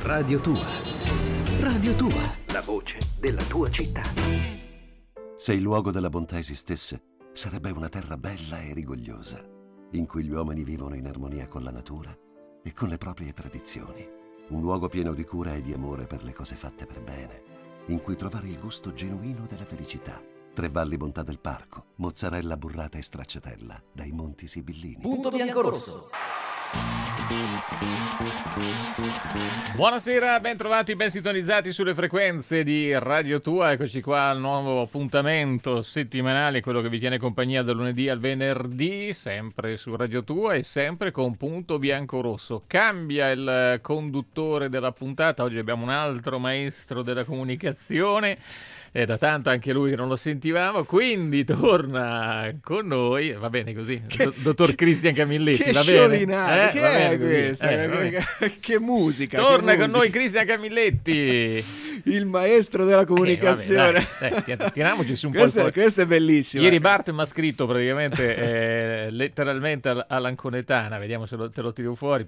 Radio Tua. Radio Tua, la voce della tua città. Se il luogo della bontà esistesse, sarebbe una terra bella e rigogliosa, in cui gli uomini vivono in armonia con la natura e con le proprie tradizioni. Un luogo pieno di cura e di amore per le cose fatte per bene, in cui trovare il gusto genuino della felicità. Tre Valli Bontà del Parco, mozzarella burrata e stracciatella, dai Monti Sibillini. Punto Biancorosso. Buonasera, ben trovati, ben sintonizzati sulle frequenze di Radio Tua. Eccoci qua al nuovo appuntamento settimanale, quello che vi tiene compagnia dal lunedì al venerdì, sempre su Radio Tua e sempre con Punto Biancorosso. Cambia il conduttore della puntata, oggi abbiamo un altro maestro della comunicazione. È da tanto anche lui che non lo sentivamo, quindi torna con noi, va bene così, dottor Cristian Camilletti, che va sciolinata, che bene? è questa? Che musica! Torna che con musica. noi Cristian Camilletti, il maestro della comunicazione. tiriamoci su un po'. Questo è bellissimo. Ieri Bart mi ha scritto praticamente letteralmente all'anconetana, vediamo se te lo tiro fuori.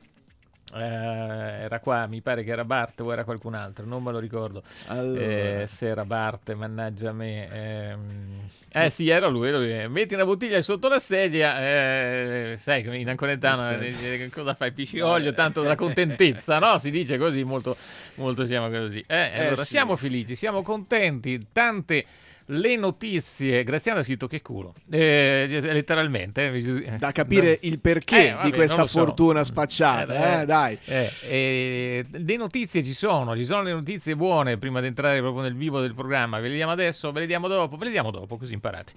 Era qua, mi pare che era Bart o era qualcun altro, non me lo ricordo. Allora. Se era Bart, mannaggia a me. Sì, era lui. Metti una bottiglia sotto la sedia, sai, in anconetano cosa fai? Pisci olio, tanto della contentezza, no? Si dice così, molto, molto siamo così. Allora, sì. siamo felici, siamo contenti, tante le notizie. Graziano ha scritto che culo, letteralmente, da capire il perché di questa fortuna spacciata, dai. Le notizie ci sono le notizie buone. Prima di entrare proprio nel vivo del programma, ve le diamo adesso, ve le diamo dopo, così imparate.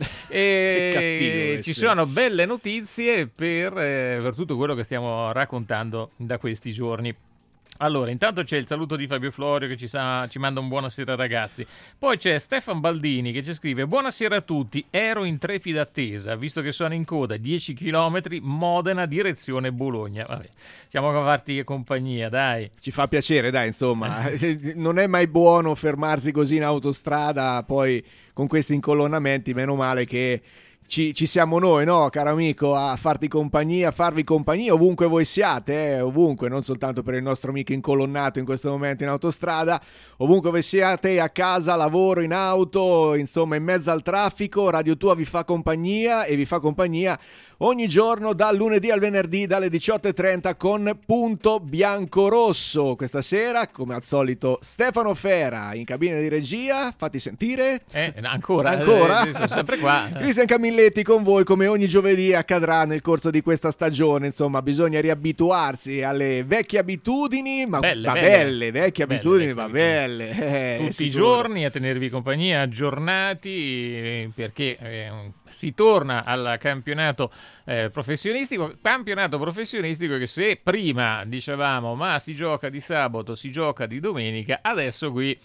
Ci sono belle notizie per tutto quello che stiamo raccontando da questi giorni. Allora, intanto c'è il saluto di Fabio Florio che ci manda un buonasera ragazzi. Poi c'è Stefan Baldini che ci scrive: buonasera a tutti, ero in trepida attesa, visto che sono in coda 10 km, Modena direzione Bologna. Vabbè, siamo a farti compagnia, dai. Ci fa piacere, dai, insomma. Non è mai buono fermarsi così in autostrada, poi con questi incolonnamenti, meno male che ci siamo noi, no, caro amico, a farvi compagnia ovunque voi siate, ovunque, non soltanto per il nostro amico incolonnato in questo momento in autostrada, ovunque voi siate, a casa, lavoro, in auto, insomma in mezzo al traffico, Radio Tua vi fa compagnia e vi fa compagnia ogni giorno dal lunedì al venerdì dalle 18:30 con Punto Biancorosso. Questa sera, come al solito, Stefano Fera in cabina di regia. Fatti sentire. Ancora? Sono sempre qua. Cristian Camilletti con voi, come ogni giovedì accadrà nel corso di questa stagione. Insomma, bisogna riabituarsi alle vecchie abitudini, ma vecchie abitudini. Tutti i giorni a tenervi compagnia, aggiornati, perché si torna al campionato professionistico che se prima dicevamo ma si gioca di sabato, si gioca di domenica, adesso qui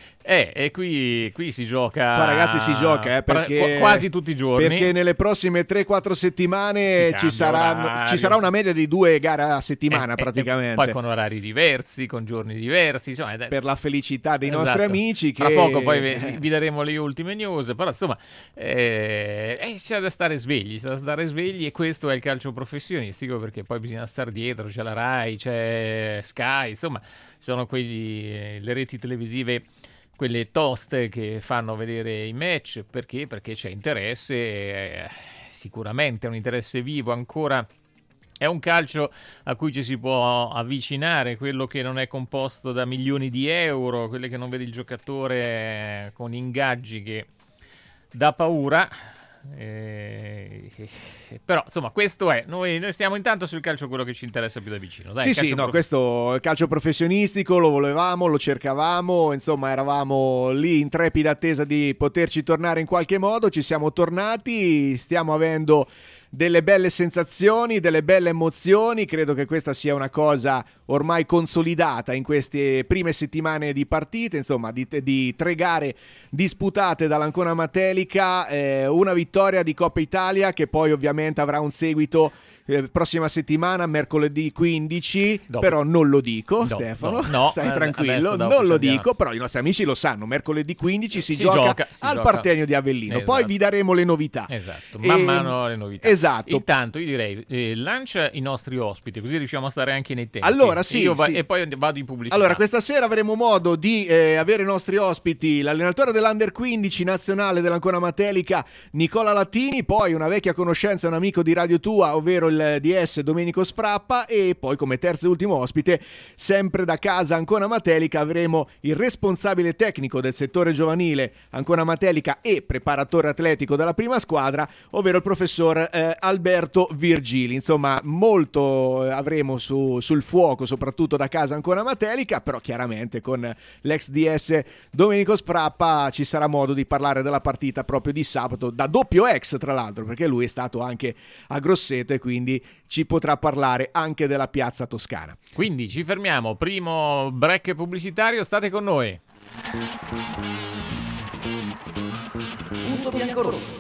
si gioca. Qua ragazzi si gioca perché quasi tutti i giorni, perché nelle prossime 3-4 settimane ci sarà una media di 2 gare a settimana praticamente, poi con orari diversi, con giorni diversi, insomma, per la felicità dei nostri amici che... Tra poco poi vi daremo le ultime news, però insomma c'è da stare svegli, e questo è il calcio professionistico, perché poi bisogna stare dietro, c'è la Rai, c'è Sky, insomma sono le reti televisive, quelle toste che fanno vedere i match, perché c'è interesse, sicuramente è un interesse vivo ancora. È un calcio a cui ci si può avvicinare, quello che non è composto da milioni di euro, quello che non vede il giocatore con ingaggi che dà paura. Però insomma questo è, noi stiamo intanto sul calcio, quello che ci interessa più da vicino, dai. Questo è il calcio professionistico, lo volevamo, lo cercavamo, insomma eravamo lì in trepida attesa di poterci tornare in qualche modo, ci siamo tornati, stiamo avendo delle belle sensazioni, delle belle emozioni. Credo che questa sia una cosa ormai consolidata in queste prime settimane di partite, insomma di 3 gare disputate dall'Ancona Matelica, una vittoria di Coppa Italia che poi ovviamente avrà un seguito prossima settimana, mercoledì 15, però non lo dico, Stefano, stai tranquillo, non lo dico, però i nostri amici lo sanno, mercoledì 15 si gioca al Partenio di Avellino, poi vi daremo le novità. Esatto, man mano le novità. Esatto. Intanto io direi lancia i nostri ospiti, così riusciamo a stare anche nei tempi. Allora sì, e poi vado in pubblicità. Allora, questa sera avremo modo di avere i nostri ospiti l'allenatore dell'Under 15 nazionale dell'Ancona Matelica Nicola Lattini, poi una vecchia conoscenza, un amico di Radio Tua, ovvero il DS Domenico Sfrappa, e poi come terzo e ultimo ospite, sempre da casa Ancona Matelica, avremo il responsabile tecnico del settore giovanile Ancona Matelica e preparatore atletico della prima squadra, ovvero il professor Alberto Virgili. Insomma, molto avremo sul fuoco, soprattutto da casa Ancona Matelica, però chiaramente con l'ex DS Domenico Sfrappa ci sarà modo di parlare della partita proprio di sabato, da doppio ex tra l'altro, perché lui è stato anche a Grosseto e quindi ci potrà parlare anche della piazza toscana. Quindi ci fermiamo, primo break pubblicitario, state con noi. Punto bianco-rosso.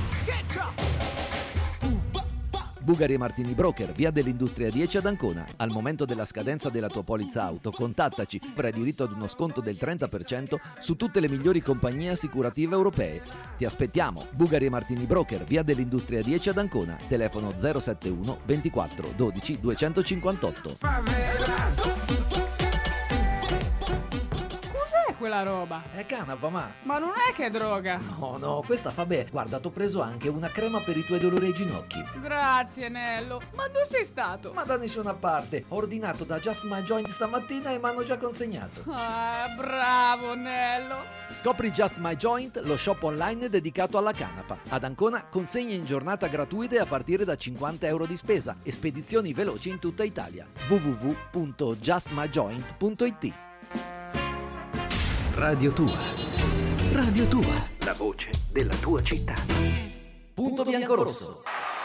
Bugari e Martini Broker, via dell'Industria 10 ad Ancona. Al momento della scadenza della tua polizza auto, contattaci, avrai diritto ad uno sconto del 30% su tutte le migliori compagnie assicurative europee. Ti aspettiamo, Bugari e Martini Broker, via dell'Industria 10 ad Ancona, telefono 071 24 12 258. Quella roba. È canapa, ma non è che è droga. no, questa fa bene. Guarda, t'ho preso anche una crema per i tuoi dolori ai ginocchi. Grazie, Nello. Ma dove sei stato? Ma da nessuna parte. Ho ordinato da Just My Joint stamattina e mi hanno già consegnato. Ah, bravo, Nello. Scopri Just My Joint, lo shop online dedicato alla canapa. Ad Ancona consegne in giornata gratuite a partire da 50 euro di spesa e spedizioni veloci in tutta Italia. www.justmyjoint.it. Radio Tua. Radio Tua. La voce della tua città. Punto bianco-rosso.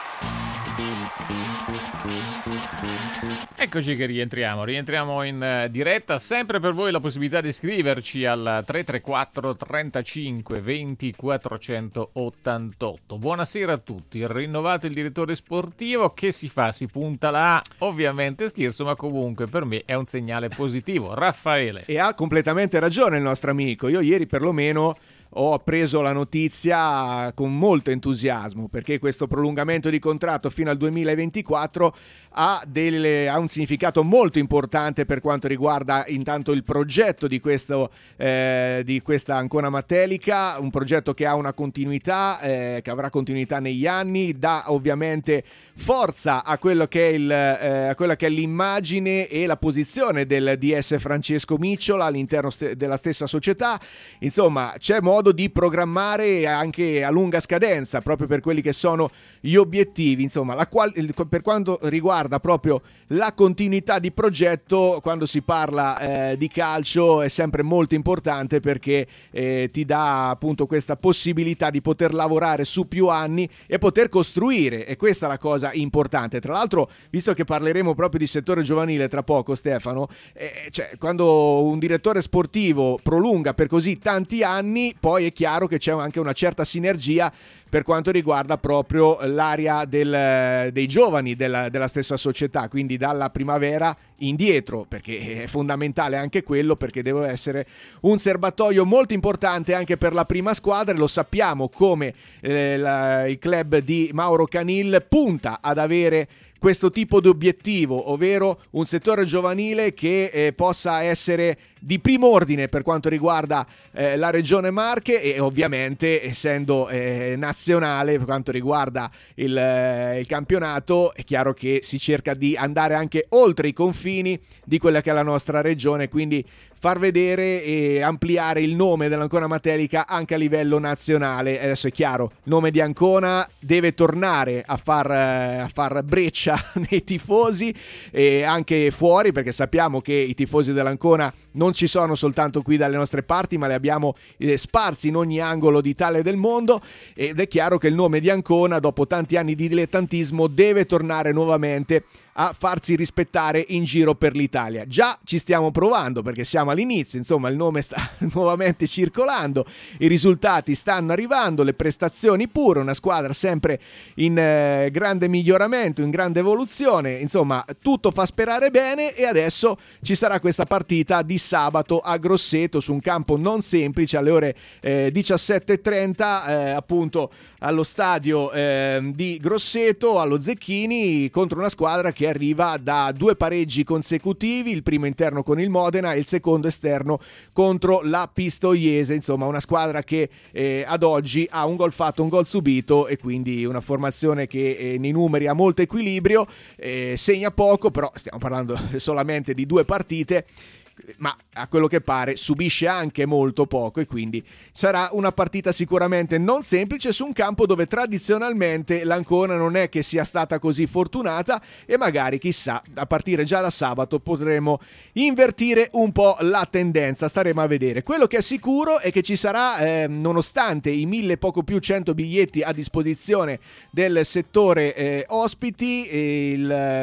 Eccoci che rientriamo in diretta, sempre per voi la possibilità di scriverci al 334 35 20 488. Buonasera a tutti, rinnovate il direttore sportivo, che si fa? Si punta là, ovviamente scherzo, ma comunque per me è un segnale positivo. Raffaele. E ha completamente ragione il nostro amico, io ieri perlomeno ho preso la notizia con molto entusiasmo, perché questo prolungamento di contratto fino al 2024 ha un significato molto importante per quanto riguarda intanto il progetto di questa Ancona Matelica, un progetto che ha una continuità, che avrà continuità negli anni, dà ovviamente forza a quello che è l'immagine e la posizione del DS Francesco Micciola all'interno della stessa società. Insomma, c'è modo di programmare anche a lunga scadenza proprio per quelli che sono gli obiettivi, insomma, per quanto riguarda proprio la continuità di progetto. Quando si parla di calcio è sempre molto importante, perché ti dà appunto questa possibilità di poter lavorare su più anni e poter costruire, e questa è la cosa importante. Tra l'altro, visto che parleremo proprio di settore giovanile tra poco, Stefano, quando un direttore sportivo prolunga per così tanti anni, poi è chiaro che c'è anche una certa sinergia per quanto riguarda proprio l'area dei giovani della stessa società, quindi dalla primavera indietro, perché è fondamentale anche quello, perché deve essere un serbatoio molto importante anche per la prima squadra. E lo sappiamo come il club di Mauro Canil punta ad avere questo tipo di obiettivo, ovvero un settore giovanile che possa essere di primo ordine per quanto riguarda la regione Marche, e ovviamente essendo nazionale per quanto riguarda il campionato, è chiaro che si cerca di andare anche oltre i confini di quella che è la nostra regione, quindi far vedere e ampliare il nome dell'Ancona Matelica anche a livello nazionale. Adesso è chiaro, il nome di Ancona deve tornare a far breccia nei tifosi e anche fuori, perché sappiamo che i tifosi dell'Ancona non ci sono soltanto qui dalle nostre parti, ma li abbiamo sparsi in ogni angolo d'Italia e del mondo, ed è chiaro che il nome di Ancona, dopo tanti anni di dilettantismo, deve tornare nuovamente a farsi rispettare in giro per l'Italia. Già ci stiamo provando perché siamo all'inizio, insomma il nome sta nuovamente circolando, i risultati stanno arrivando, le prestazioni pure, una squadra sempre in grande miglioramento, in grande evoluzione, insomma tutto fa sperare bene e adesso ci sarà questa partita di sabato a Grosseto su un campo non semplice alle ore 17:30 appunto allo stadio di Grosseto, allo Zecchini, contro una squadra che arriva da 2 pareggi consecutivi, il primo interno con il Modena e il secondo esterno contro la Pistoiese, insomma una squadra che ad oggi ha un gol fatto, un gol subito e quindi una formazione che nei numeri ha molto equilibrio, segna poco, però stiamo parlando solamente di 2 partite, ma a quello che pare subisce anche molto poco e quindi sarà una partita sicuramente non semplice su un campo dove tradizionalmente l'Ancona non è che sia stata così fortunata e magari chissà a partire già da sabato potremo invertire un po' la tendenza, staremo a vedere. Quello che è sicuro è che ci sarà nonostante i 1000 poco più 100 biglietti a disposizione del settore ospiti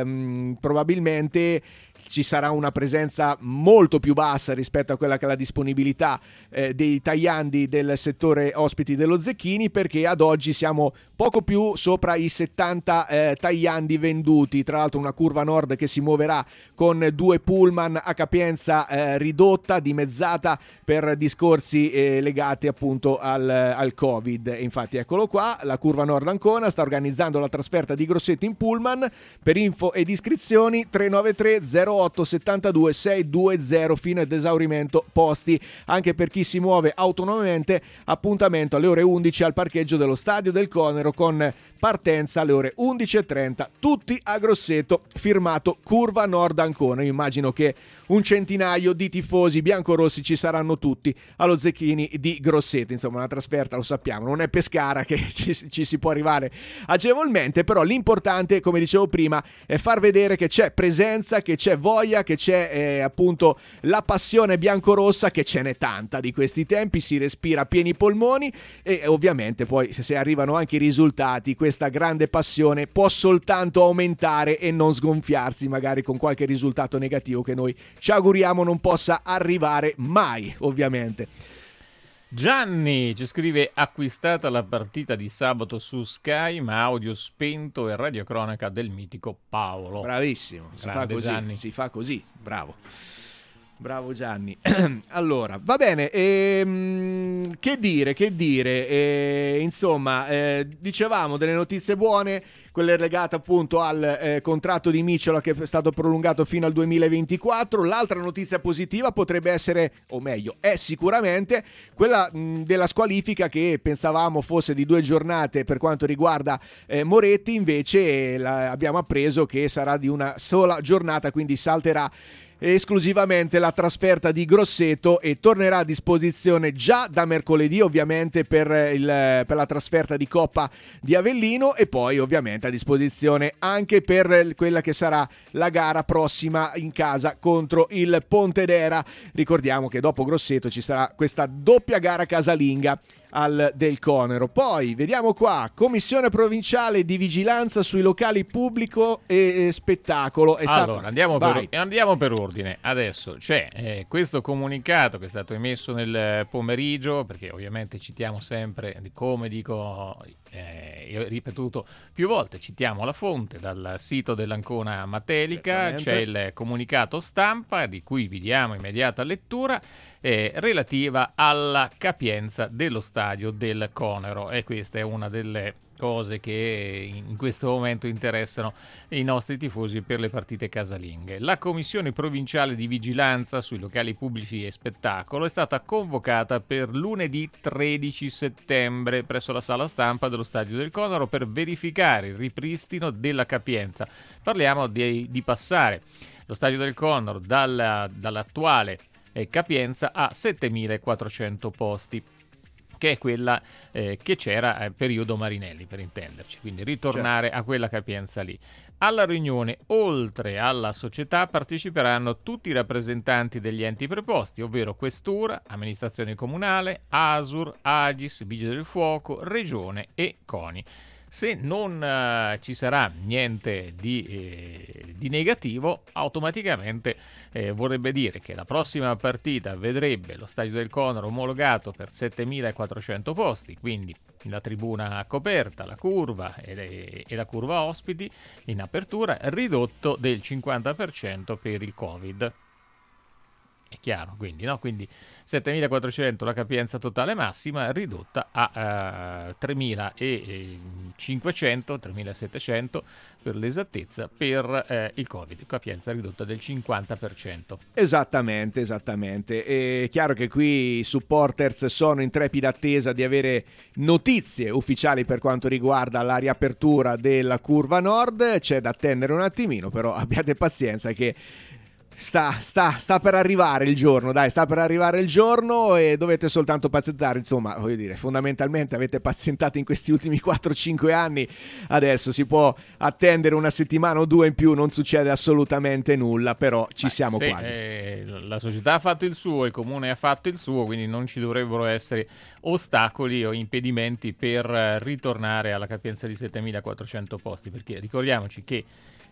probabilmente ci sarà una presenza molto più bassa rispetto a quella che è la disponibilità dei tagliandi del settore ospiti dello Zecchini, perché ad oggi siamo poco più sopra i 70 tagliandi venduti, tra l'altro una curva nord che si muoverà con 2 pullman a capienza ridotta, dimezzata per discorsi legati appunto al Covid. E infatti eccolo qua, la curva nord Ancona sta organizzando la trasferta di Grosseto in pullman. Per info ed iscrizioni 393 08 72 620 fino ad esaurimento posti. Anche per chi si muove autonomamente, appuntamento alle ore 11 al parcheggio dello Stadio del Conero con partenza alle ore 11:30, tutti a Grosseto, firmato Curva Nord Ancona. Io immagino che un centinaio di tifosi biancorossi ci saranno tutti allo Zecchini di Grosseto. Insomma, una trasferta, lo sappiamo, non è Pescara che ci si può arrivare agevolmente, però l'importante, come dicevo prima, è far vedere che c'è presenza, che c'è voglia, che c'è appunto la passione biancorossa, che ce n'è tanta di questi tempi, si respira a pieni polmoni e ovviamente poi se arrivano anche i risultati, questa grande passione può soltanto aumentare e non sgonfiarsi magari con qualche risultato negativo che noi ci auguriamo non possa arrivare mai, ovviamente. Gianni ci scrive: acquistata la partita di sabato su Sky, ma audio spento e radiocronaca del mitico Paolo. Bravissimo, si fa così, Gianni. si fa così, bravo Gianni. Allora, va bene, che dire, insomma, dicevamo delle notizie buone, quelle legate appunto al contratto di Micciola che è stato prolungato fino al 2024. L'altra notizia positiva potrebbe essere, o meglio, è sicuramente quella della squalifica che pensavamo fosse di 2 giornate per quanto riguarda Moretti, invece abbiamo appreso che sarà di una sola giornata, quindi salterà esclusivamente la trasferta di Grosseto e tornerà a disposizione già da mercoledì ovviamente per la trasferta di Coppa di Avellino e poi ovviamente a disposizione anche per quella che sarà la gara prossima in casa contro il Pontedera. Ricordiamo che dopo Grosseto ci sarà questa doppia gara casalinga del Conero. Poi vediamo qua, commissione provinciale di vigilanza sui locali pubblico e spettacolo. Allora andiamo per ordine. Adesso c'è questo comunicato che è stato emesso nel pomeriggio, perché ovviamente citiamo sempre, come dico, io ho ripetuto più volte, citiamo la fonte dal sito dell'Ancona Matelica. C'è il comunicato stampa di cui vi diamo immediata lettura, relativa alla capienza dello stadio del Conero, e questa è una delle cose che in questo momento interessano i nostri tifosi per le partite casalinghe. La commissione provinciale di vigilanza sui locali pubblici e spettacolo è stata convocata per lunedì 13 settembre presso la sala stampa dello stadio del Conero per verificare il ripristino della capienza. Parliamo di passare lo stadio del Conero dall'attuale capienza a 7.400 posti, che è quella che c'era periodo Marinelli, per intenderci, quindi ritornare a quella capienza lì. Alla riunione, oltre alla società, parteciperanno tutti i rappresentanti degli enti preposti, ovvero Questura, Amministrazione Comunale, ASUR, Agis, Vigili del Fuoco, Regione e CONI. Se non ci sarà niente di negativo, automaticamente vorrebbe dire che la prossima partita vedrebbe lo Stadio del Conero omologato per 7.400 posti, quindi la tribuna coperta, la curva e la curva ospiti in apertura, ridotto del 50% per il Covid. È chiaro, quindi, no? Quindi 7.400 la capienza totale massima, ridotta a 3.500, 3.700 per l'esattezza, per il Covid, capienza ridotta del 50%. Esattamente. È chiaro che qui i supporters sono in trepida attesa di avere notizie ufficiali per quanto riguarda la riapertura della curva nord. C'è da attendere un attimino, però abbiate pazienza che sta per arrivare il giorno, e dovete soltanto pazientare, insomma, voglio dire, fondamentalmente avete pazientato in questi ultimi 4-5 anni, adesso si può attendere una settimana o due in più, non succede assolutamente nulla, però ci siamo quasi. La società ha fatto il suo, il comune ha fatto il suo, quindi non ci dovrebbero essere ostacoli o impedimenti per ritornare alla capienza di 7.400 posti, perché ricordiamoci che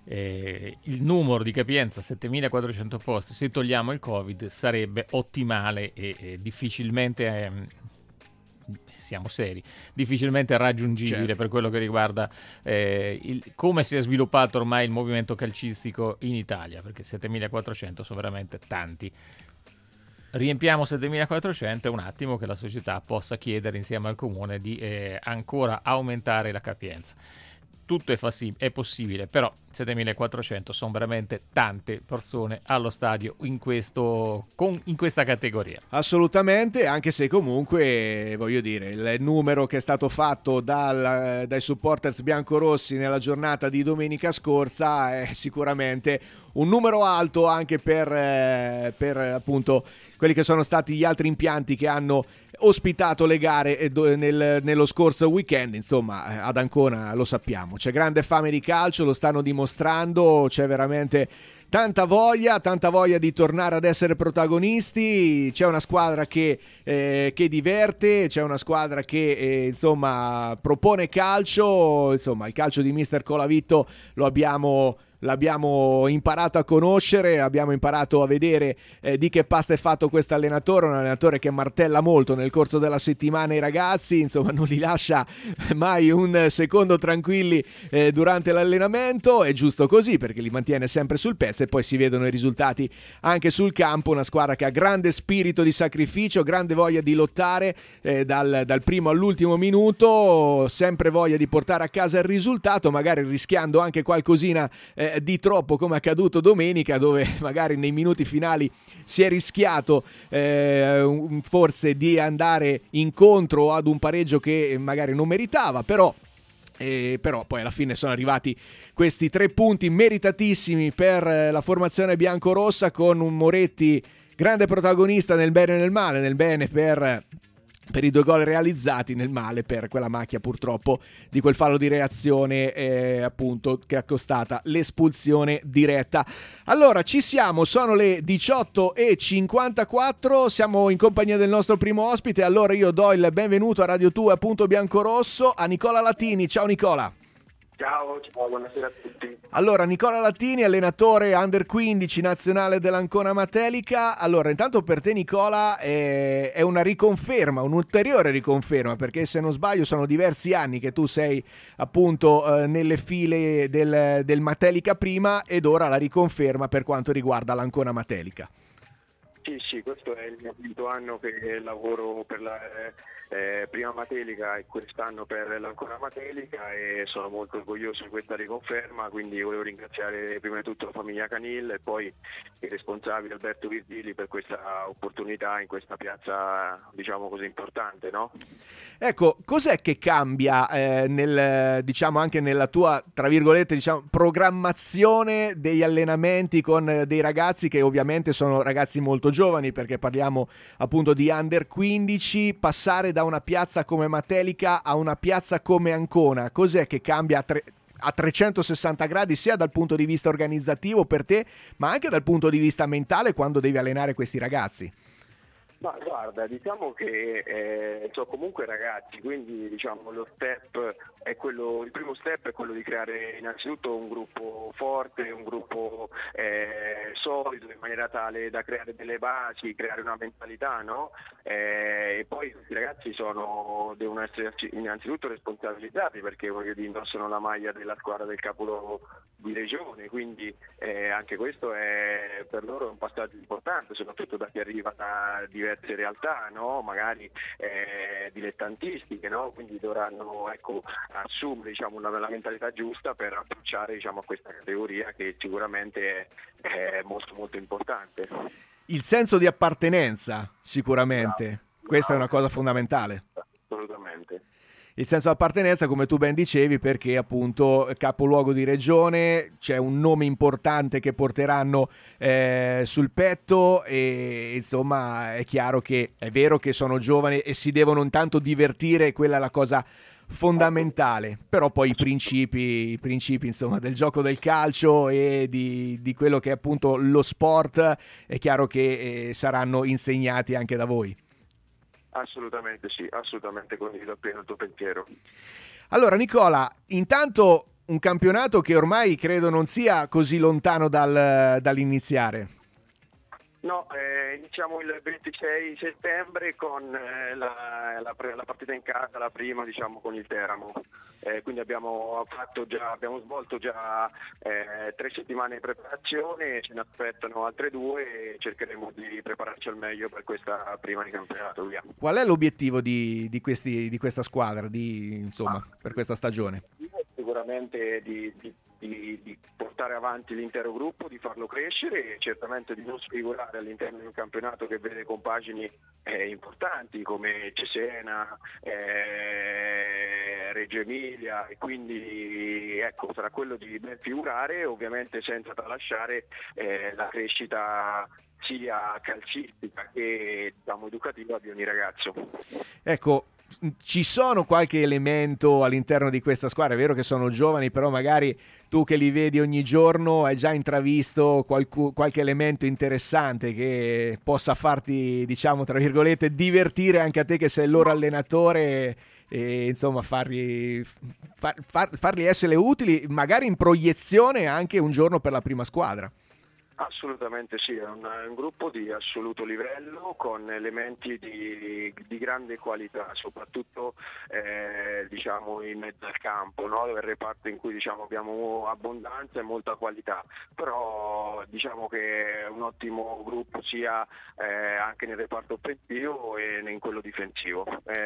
il numero di capienza 7.400 posti, se togliamo il Covid, sarebbe ottimale e difficilmente siamo seri, difficilmente raggiungibile, certo, per quello che riguarda come si è sviluppato ormai il movimento calcistico in Italia, perché 7.400 sono veramente tanti. Riempiamo 7.400 è un attimo che la società possa chiedere insieme al comune di ancora aumentare la capienza. Tutto è possibile, però 7.400 sono veramente tante persone allo stadio in questa categoria. Assolutamente, anche se comunque, voglio dire, il numero che è stato fatto dai supporters biancorossi nella giornata di domenica scorsa è sicuramente un numero alto anche per appunto quelli che sono stati gli altri impianti che hanno ospitato le gare nello scorso weekend. Insomma, ad Ancona lo sappiamo, c'è grande fame di calcio, lo stanno dimostrando, c'è veramente tanta voglia di tornare ad essere protagonisti, c'è una squadra che diverte, c'è una squadra che insomma propone calcio, insomma il calcio di Mister Colavitto l'abbiamo imparato a conoscere, abbiamo imparato a vedere di che pasta è fatto questo allenatore, un allenatore che martella molto nel corso della settimana i ragazzi, insomma non li lascia mai un secondo tranquilli durante l'allenamento, è giusto così perché li mantiene sempre sul pezzo e poi si vedono i risultati anche sul campo, una squadra che ha grande spirito di sacrificio, grande voglia di lottare dal primo all'ultimo minuto, sempre voglia di portare a casa il risultato, magari rischiando anche qualcosina di troppo come accaduto domenica, dove magari nei minuti finali si è rischiato forse di andare incontro ad un pareggio che magari non meritava, però poi alla fine sono arrivati questi 3 punti meritatissimi per la formazione biancorossa, con un Moretti grande protagonista nel bene e nel male, nel bene per i 2 gol realizzati, nel male per quella macchia purtroppo di quel fallo di reazione appunto che ha costata l'espulsione diretta. Allora ci siamo, sono le 18:54, siamo in compagnia del nostro primo ospite, allora io do il benvenuto a Radio 2 appunto Biancorosso a Nicola Latini. Ciao Nicola. Ciao, buonasera a tutti. Allora, Nicola Latini, allenatore Under 15 nazionale dell'Ancona Matelica. Allora, intanto per te Nicola è una riconferma, un'ulteriore riconferma, perché se non sbaglio sono diversi anni che tu sei appunto nelle file del Matelica prima, ed ora la riconferma per quanto riguarda l'Ancona Matelica. Sì, questo è il mio quinto anno che lavoro per la prima Matelica e quest'anno per l'Ancona Matelica, e sono molto orgoglioso di questa riconferma, quindi volevo ringraziare prima di tutto la famiglia Canil e poi il responsabile Alberto Virgili per questa opportunità in questa piazza, diciamo così, importante, no? Ecco, cos'è che cambia diciamo anche nella tua, tra virgolette, diciamo, programmazione degli allenamenti con dei ragazzi che ovviamente sono ragazzi molto giovani, perché parliamo appunto di Under 15, passare da una piazza come Matelica a una piazza come Ancona? Cos'è che cambia a 360 gradi, sia dal punto di vista organizzativo per te, ma anche dal punto di vista mentale quando devi allenare questi ragazzi? Ma guarda, diciamo che sono comunque ragazzi, quindi diciamo lo step il primo step è quello di creare innanzitutto un gruppo forte, un gruppo solido, in maniera tale da creare delle basi, creare una mentalità, no? E poi questi ragazzi devono essere innanzitutto responsabilizzati, perché indossano la maglia della squadra del capoluogo di regione, quindi anche questo è per loro un passaggio importante, soprattutto da chi arriva da diverse realtà, no? Magari dilettantistiche, no? Quindi dovranno assumere la mentalità giusta per approcciare a questa categoria, che sicuramente è molto molto importante. Il senso di appartenenza, sicuramente, questa è una cosa fondamentale. Assolutamente. Il senso di appartenenza, come tu ben dicevi, perché appunto capoluogo di regione, c'è un nome importante che porteranno sul petto, e insomma è chiaro che è vero che sono giovani e si devono intanto divertire, quella è la cosa fondamentale, però poi i principi insomma del gioco del calcio e di quello che è appunto lo sport è chiaro che saranno insegnati anche da voi. Assolutamente sì, assolutamente condivido appieno il tuo pensiero. Allora Nicola, intanto un campionato che ormai credo non sia così lontano dall'iniziare. No, iniziamo il 26 settembre con la partita in casa, la prima con il Teramo. Quindi abbiamo svolto già 3 settimane di preparazione, ce ne aspettano altre 2 e cercheremo di prepararci al meglio per questa prima di campionato. Via. Qual è l'obiettivo di questa squadra per questa stagione? Sicuramente di portare avanti l'intero gruppo, di farlo crescere e certamente di non sfigurare all'interno di un campionato che vede compagini importanti come Cesena, Reggio Emilia, e quindi sarà quello di ben figurare, ovviamente senza tralasciare la crescita sia calcistica che educativa di ogni ragazzo. Ecco, ci sono qualche elemento all'interno di questa squadra, è vero che sono giovani, però magari tu che li vedi ogni giorno hai già intravisto qualche elemento interessante che possa farti, tra virgolette, divertire anche a te che sei il loro allenatore, e insomma farli essere utili magari in proiezione anche un giorno per la prima squadra. Assolutamente sì, è un gruppo di assoluto livello con elementi di grande qualità, soprattutto in mezzo al campo, no? Dove il reparto in cui abbiamo abbondanza e molta qualità, però che è un ottimo gruppo sia anche nel reparto offensivo e in quello difensivo.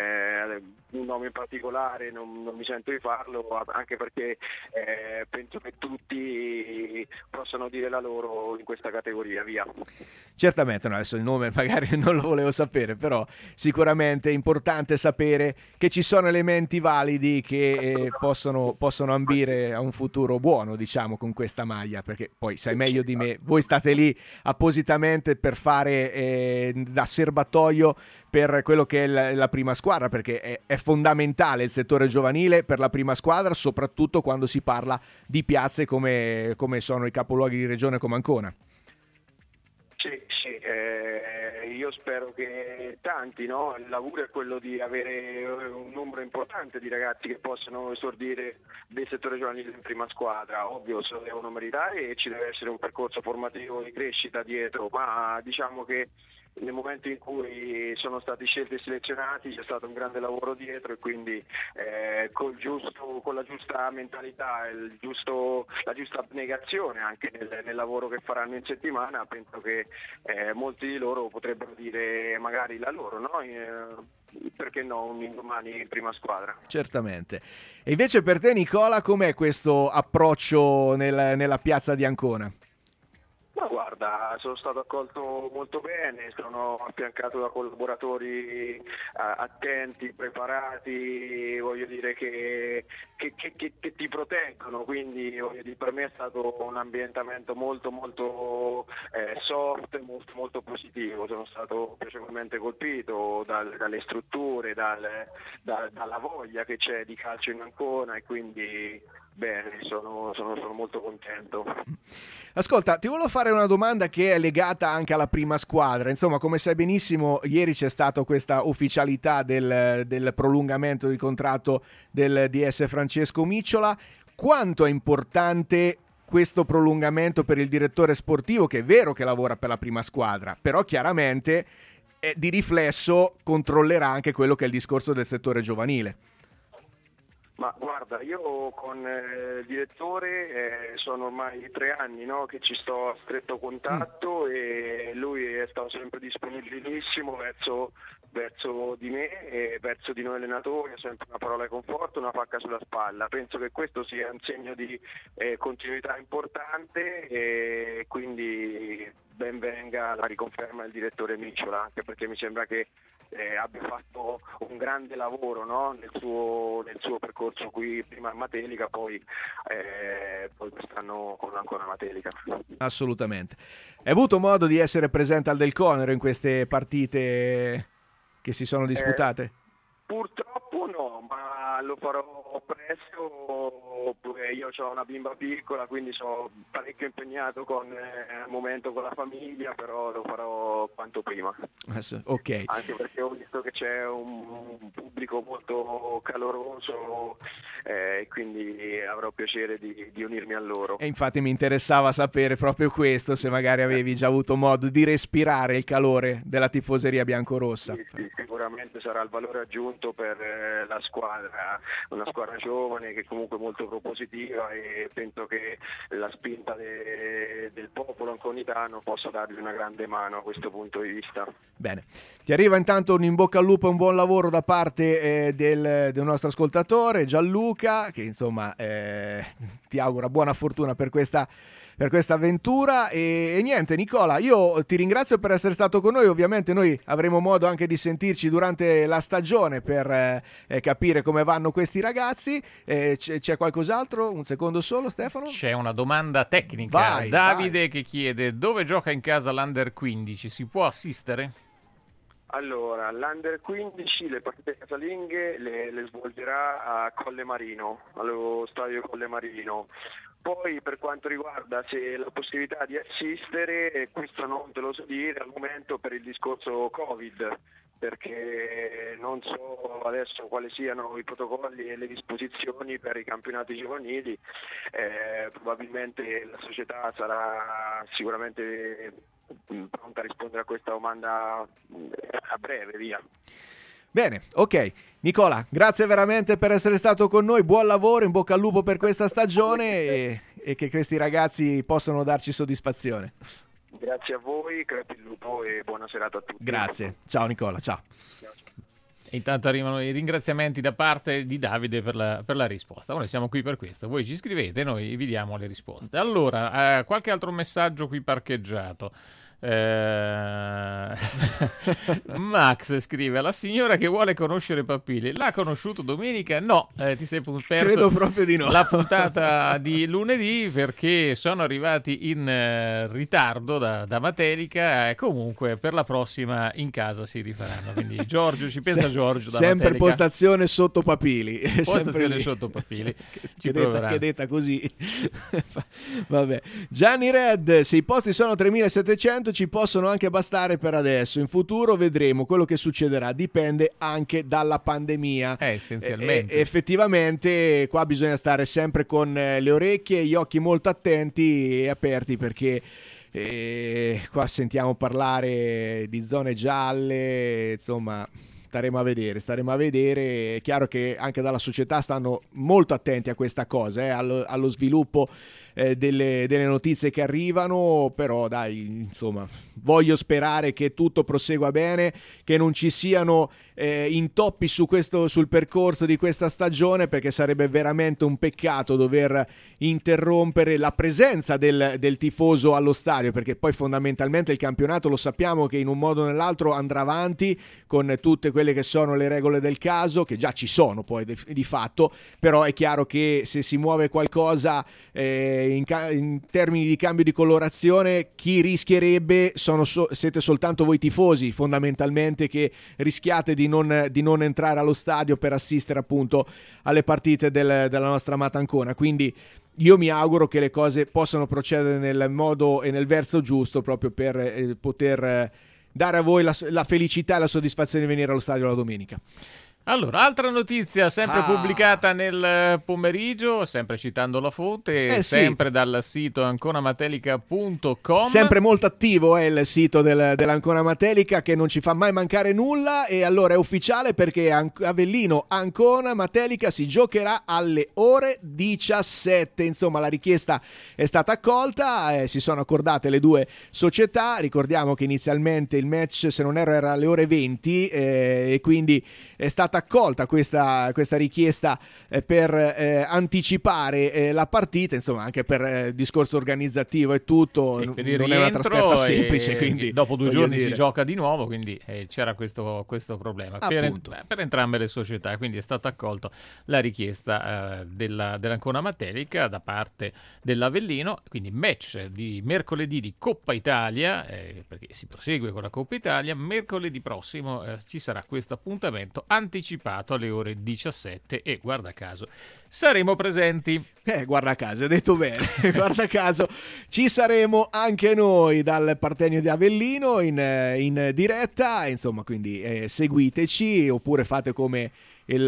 Un nome in particolare non mi sento di farlo, anche perché penso che tutti possano dire la loro in questa categoria, via. Certamente, no, adesso il nome magari non lo volevo sapere, però sicuramente è importante sapere che ci sono elementi validi che possono ambire a un futuro buono, con questa maglia, perché poi sai meglio di me, voi state lì appositamente per fare da serbatoio per quello che è la prima squadra, perché è fondamentale il settore giovanile per la prima squadra, soprattutto quando si parla di piazze come sono i capoluoghi di regione come Ancona. Sì, io spero che tanti, no? Il lavoro è quello di avere un numero importante di ragazzi che possano esordire del settore giovanile in prima squadra. Ovvio, se lo devono meritare e ci deve essere un percorso formativo di crescita dietro, ma che nel momento in cui sono stati scelti e selezionati c'è stato un grande lavoro dietro, e quindi con la giusta mentalità e la giusta abnegazione anche nel lavoro che faranno in settimana, penso che molti di loro potrebbero dire magari la loro, no? Perché no, un indomani in prima squadra. Certamente. E invece per te, Nicola, com'è questo approccio nella piazza di Ancona? Ma guarda, sono stato accolto molto bene, sono affiancato da collaboratori attenti, preparati, voglio dire che ti proteggono, quindi per me è stato un ambientamento molto molto soft, molto molto positivo. Sono stato piacevolmente colpito dalle strutture, dalla voglia che c'è di calcio in Ancona, e quindi Bene, sono molto contento. Ascolta, ti volevo fare una domanda che è legata anche alla prima squadra. Insomma, come sai benissimo, ieri c'è stata questa ufficialità del prolungamento di contratto del DS Francesco Micciola. Quanto è importante questo prolungamento per il direttore sportivo, che è vero che lavora per la prima squadra, però chiaramente di riflesso controllerà anche quello che è il discorso del settore giovanile? Ma guarda, io con il direttore sono ormai 3 anni, no, che ci sto a stretto contatto e lui è stato sempre disponibilissimo verso di me e verso di noi allenatori, sempre una parola di conforto, una pacca sulla spalla. Penso che questo sia un segno di continuità importante e quindi ben venga la riconferma del direttore Micciola, anche perché mi sembra che abbia fatto un grande lavoro, no? nel suo percorso qui, prima a Matelica, poi quest'anno con ancora Matelica. Assolutamente. Hai avuto modo di essere presente al Del Conero in queste partite che si sono disputate? Purtroppo no, ma lo farò presto. Io ho una bimba piccola, quindi sono parecchio impegnato al momento con la famiglia, però lo farò quanto prima. Ok. Anche perché ho visto che c'è un pubblico molto caloroso e quindi avrò piacere di unirmi a loro. E infatti mi interessava sapere proprio questo, se magari avevi già avuto modo di respirare il calore della tifoseria biancorossa. Sì, sicuramente sarà il valore aggiunto per la squadra, una squadra giovane che comunque è molto propositiva e penso che la spinta del popolo anconitano possa dargli una grande mano a questo punto di vista. Bene, ti arriva intanto un in bocca al lupo e un buon lavoro da parte del nostro ascoltatore Gianluca, che insomma ti augura buona fortuna per questa avventura e niente. Nicola, io ti ringrazio per essere stato con noi. Ovviamente noi avremo modo anche di sentirci durante la stagione per capire come vanno questi ragazzi. C'è qualcos'altro? Un secondo solo, Stefano? C'è una domanda tecnica. Vai, Davide che chiede: dove gioca in casa l'Under 15? Si può assistere? Allora, l'Under 15 le partite casalinghe le svolgerà a Colle Marino, allo stadio Colle Marino. Poi per quanto riguarda se la possibilità di assistere, questo non te lo so dire al momento per il discorso Covid, perché non so adesso quali siano i protocolli e le disposizioni per i campionati giovanili. Probabilmente la società sarà sicuramente pronta a rispondere a questa domanda a breve, via. Bene, ok. Nicola, grazie veramente per essere stato con noi, buon lavoro, in bocca al lupo per questa stagione e che questi ragazzi possano darci soddisfazione. Grazie a voi, crepi il lupo e buona serata a tutti. Grazie, ciao Nicola, ciao. Intanto arrivano i ringraziamenti da parte di Davide per la risposta. Noi siamo qui per questo, voi ci scrivete, noi vi diamo le risposte. Allora, qualche altro messaggio qui parcheggiato. Max scrive: la signora che vuole conoscere Papili l'ha conosciuto domenica? No, ti sei perso, credo proprio di no, la puntata di lunedì, perché sono arrivati in ritardo da Matelica e comunque per la prossima in casa si rifaranno, quindi Giorgio ci pensa. Giorgio da sempre Matelica. Postazione sotto Papili, postazione sotto Papili che detta così. Vabbè. Gianni Red: se i posti sono 3700 ci possono anche bastare per adesso, in futuro vedremo quello che succederà, dipende anche dalla pandemia. Essenzialmente. Effettivamente qua bisogna stare sempre con le orecchie e gli occhi molto attenti e aperti, perché qua sentiamo parlare di zone gialle, insomma staremo a vedere. È chiaro che anche dalla società stanno molto attenti a questa cosa, allo sviluppo delle notizie che arrivano, però dai, insomma, voglio sperare che tutto prosegua bene, che non ci siano intoppi sul percorso di questa stagione, perché sarebbe veramente un peccato dover interrompere la presenza del tifoso allo stadio, perché poi fondamentalmente il campionato lo sappiamo che in un modo o nell'altro andrà avanti con tutte quelle che sono le regole del caso, che già ci sono poi di fatto, però è chiaro che se si muove qualcosa in termini di cambio di colorazione chi rischierebbe siete soltanto voi tifosi fondamentalmente, che rischiate di non entrare allo stadio per assistere appunto alle partite della nostra amata Ancona. Quindi io mi auguro che le cose possano procedere nel modo e nel verso giusto, proprio per poter dare a voi la felicità e la soddisfazione di venire allo stadio la domenica. Allora, altra notizia sempre pubblicata nel pomeriggio, sempre citando la fonte, sempre dal sito anconamatelica.com. Sempre molto attivo è il sito dell'Ancona Matelica, che non ci fa mai mancare nulla, e allora è ufficiale perché Avellino Ancona Matelica si giocherà alle ore 17. Insomma, la richiesta è stata accolta, si sono accordate le due società. Ricordiamo che inizialmente il match, se non erro, era alle ore 20 e quindi è stata accolta questa richiesta per anticipare la partita, insomma, anche per discorso organizzativo e tutto. Sì, per non è una trasferta semplice, quindi dopo 2 giorni si gioca di nuovo, quindi c'era questo problema per entrambe le società, quindi è stata accolta la richiesta dell'Ancona Matelica da parte dell'Avellino. Quindi match di mercoledì di Coppa Italia, perché si prosegue con la Coppa Italia. Mercoledì prossimo ci sarà questo appuntamento anticipato alle ore 17 e guarda caso saremo presenti. Guarda caso, hai detto bene. Guarda caso ci saremo anche noi dal Partenio di Avellino in diretta, insomma, quindi seguiteci, oppure fate come il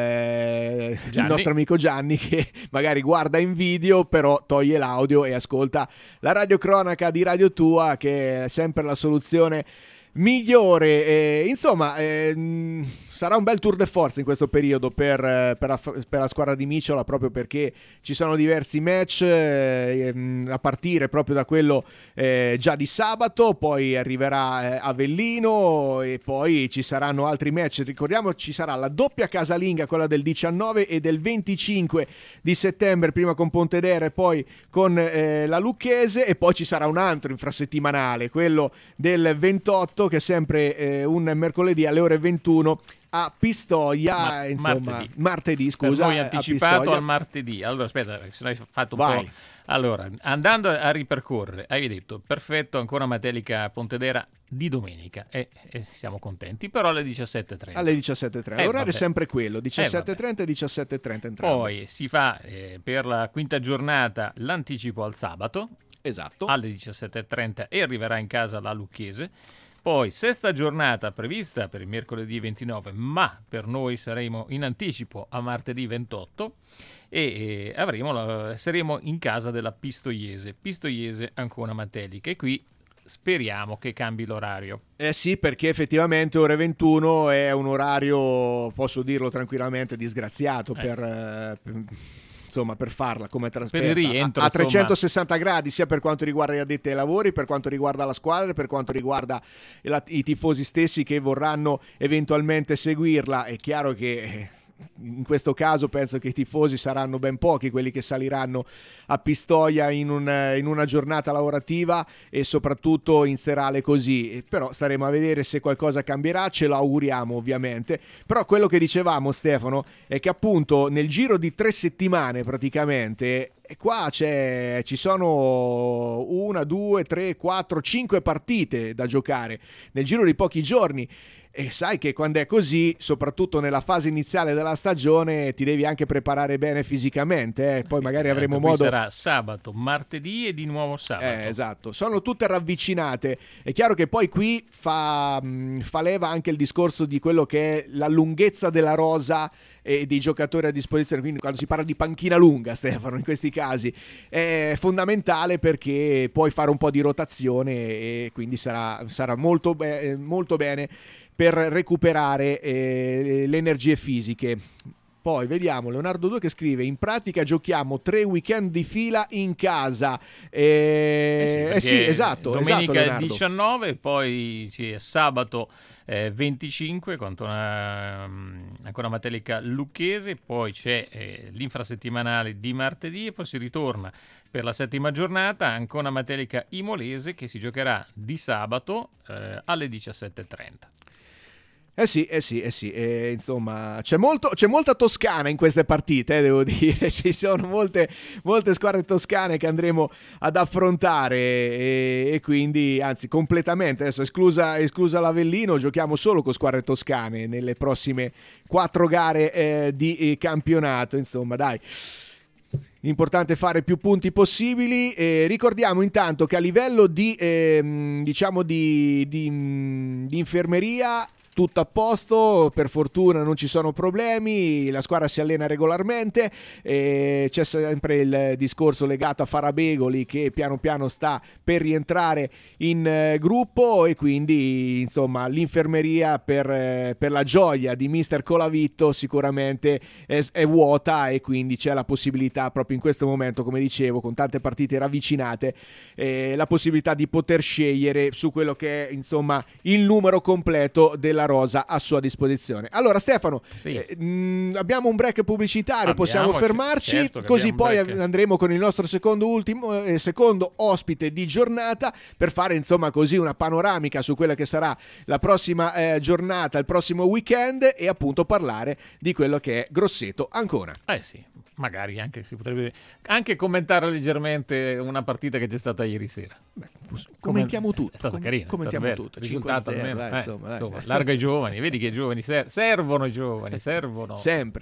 nostro amico Gianni, che magari guarda in video però toglie l'audio e ascolta la radiocronaca di Radio Tua, che è sempre la soluzione migliore. Insomma, sarà un bel tour de force in questo periodo per la squadra di Miciola, proprio perché ci sono diversi match a partire proprio da quello già di sabato, poi arriverà Avellino e poi ci saranno altri match. Ricordiamo, ci sarà la doppia casalinga, quella del 19 e del 25 di settembre, prima con Pontedera e poi con la Lucchese, e poi ci sarà un altro infrasettimanale, quello del 28, che è sempre un mercoledì alle ore 21 a Pistoia, insomma martedì, scusa, per noi anticipato al martedì. Allora aspetta, se no hai fatto un po'. Allora, andando a ripercorrere, hai detto perfetto, ancora Matelica Pontedera di domenica e siamo contenti, però alle 17:30. Alle 17:30, l'orario è sempre quello, 17:30 e 17:30 entrambi. Poi si fa per la quinta giornata l'anticipo al sabato, esatto, alle 17:30, e arriverà in casa la Lucchese. Poi sesta giornata prevista per il mercoledì 29, ma per noi saremo in anticipo a martedì 28 e saremo in casa della Pistoiese Ancona Matelica, e qui speriamo che cambi l'orario. Sì, perché effettivamente ore 21 è un orario, posso dirlo tranquillamente, disgraziato per farla come trasferta, per il rientro, a 360 gradi, sia per quanto riguarda gli addetti ai lavori, per quanto riguarda la squadra, per quanto riguarda i tifosi stessi che vorranno eventualmente seguirla. È chiaro che in questo caso penso che i tifosi saranno ben pochi quelli che saliranno a Pistoia in una giornata lavorativa e soprattutto in serale così, però staremo a vedere se qualcosa cambierà, ce lo auguriamo ovviamente. Però quello che dicevamo, Stefano, è che appunto nel giro di 3 settimane praticamente, e qua ci sono 1, 2, 3, 4, 5 partite da giocare nel giro di pochi giorni. E sai che quando è così, soprattutto nella fase iniziale della stagione, ti devi anche preparare bene fisicamente. Poi magari avremo modo. Sarà sabato, martedì e di nuovo sabato. Esatto, sono tutte ravvicinate. È chiaro che poi qui fa leva anche il discorso di quello che è la lunghezza della rosa e dei giocatori a disposizione. Quindi quando si parla di panchina lunga, Stefano, in questi casi è fondamentale, perché puoi fare un po' di rotazione e quindi sarà molto bene per recuperare le energie fisiche. Poi vediamo Leonardo 2 che scrive: in pratica giochiamo 3 weekend di fila in casa. Sì, esatto. Domenica esatto, 19, poi sabato 25 contro ancora Matelica Lucchese, poi c'è l'infrasettimanale di martedì e poi si ritorna per la settima giornata Ancona Matelica Imolese, che si giocherà di sabato alle 17:30. Insomma, c'è molta Toscana in queste partite, devo dire. Ci sono molte squadre toscane che andremo ad affrontare e quindi, anzi, completamente, adesso esclusa l'Avellino, giochiamo solo con squadre toscane nelle prossime 4 gare di campionato. Insomma, dai. Importante fare più punti possibili. Ricordiamo intanto che a livello di infermeria tutto a posto, per fortuna non ci sono problemi, la squadra si allena regolarmente, c'è sempre il discorso legato a Farabegoli che piano piano sta per rientrare in gruppo e quindi insomma l'infermeria per la gioia di mister Colavitto sicuramente è vuota e quindi c'è la possibilità proprio in questo momento, come dicevo, con tante partite ravvicinate, la possibilità di poter scegliere su quello che è insomma il numero completo della rosa a sua disposizione. Allora Stefano, sì. Abbiamo un break pubblicitario, possiamo fermarci, certo, così poi andremo con il nostro secondo ospite di giornata per fare insomma così una panoramica su quella che sarà la prossima giornata, il prossimo weekend e appunto parlare di quello che è Grosseto Ancona. Sì, magari anche si potrebbe anche commentare leggermente una partita che c'è stata ieri sera. Commentiamo tutto. È stata carina, commentiamo tutto. Risultato 5-0, almeno. Insomma, larga ai giovani, vedi che i giovani servono i giovani, servono. Sempre.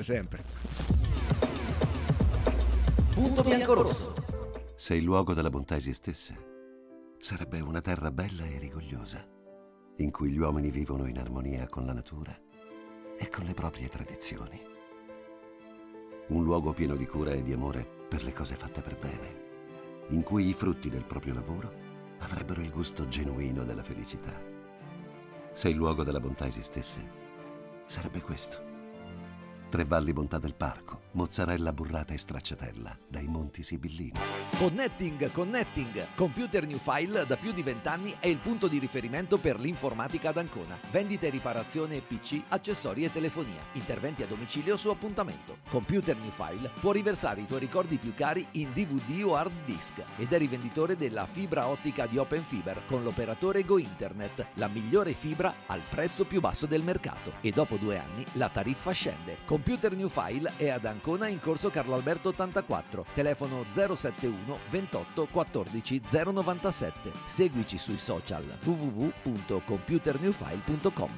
Punto bianco-rosso. Se il luogo della bontà esistesse, sarebbe una terra bella e rigogliosa, in cui gli uomini vivono in armonia con la natura e con le proprie tradizioni. Un luogo pieno di cura e di amore per le cose fatte per bene, in cui i frutti del proprio lavoro avrebbero il gusto genuino della felicità. Se il luogo della bontà esistesse, sarebbe questo. Tre Valli Bontà del Parco, mozzarella burrata e stracciatella dai Monti Sibillini. Connecting. Computer New File da più di 20 anni è il punto di riferimento per l'informatica ad Ancona. Vendita e riparazione PC, accessori e telefonia. Interventi a domicilio su appuntamento. Computer New File può riversare i tuoi ricordi più cari in DVD o hard disk ed è rivenditore della fibra ottica di Open Fiber con l'operatore Go Internet, la migliore fibra al prezzo più basso del mercato. E dopo 2 anni la tariffa scende. Computer New File è ad Ancona in corso Carlo Alberto 84, telefono 071 28 14 097. Seguici sui social www.computernewfile.com.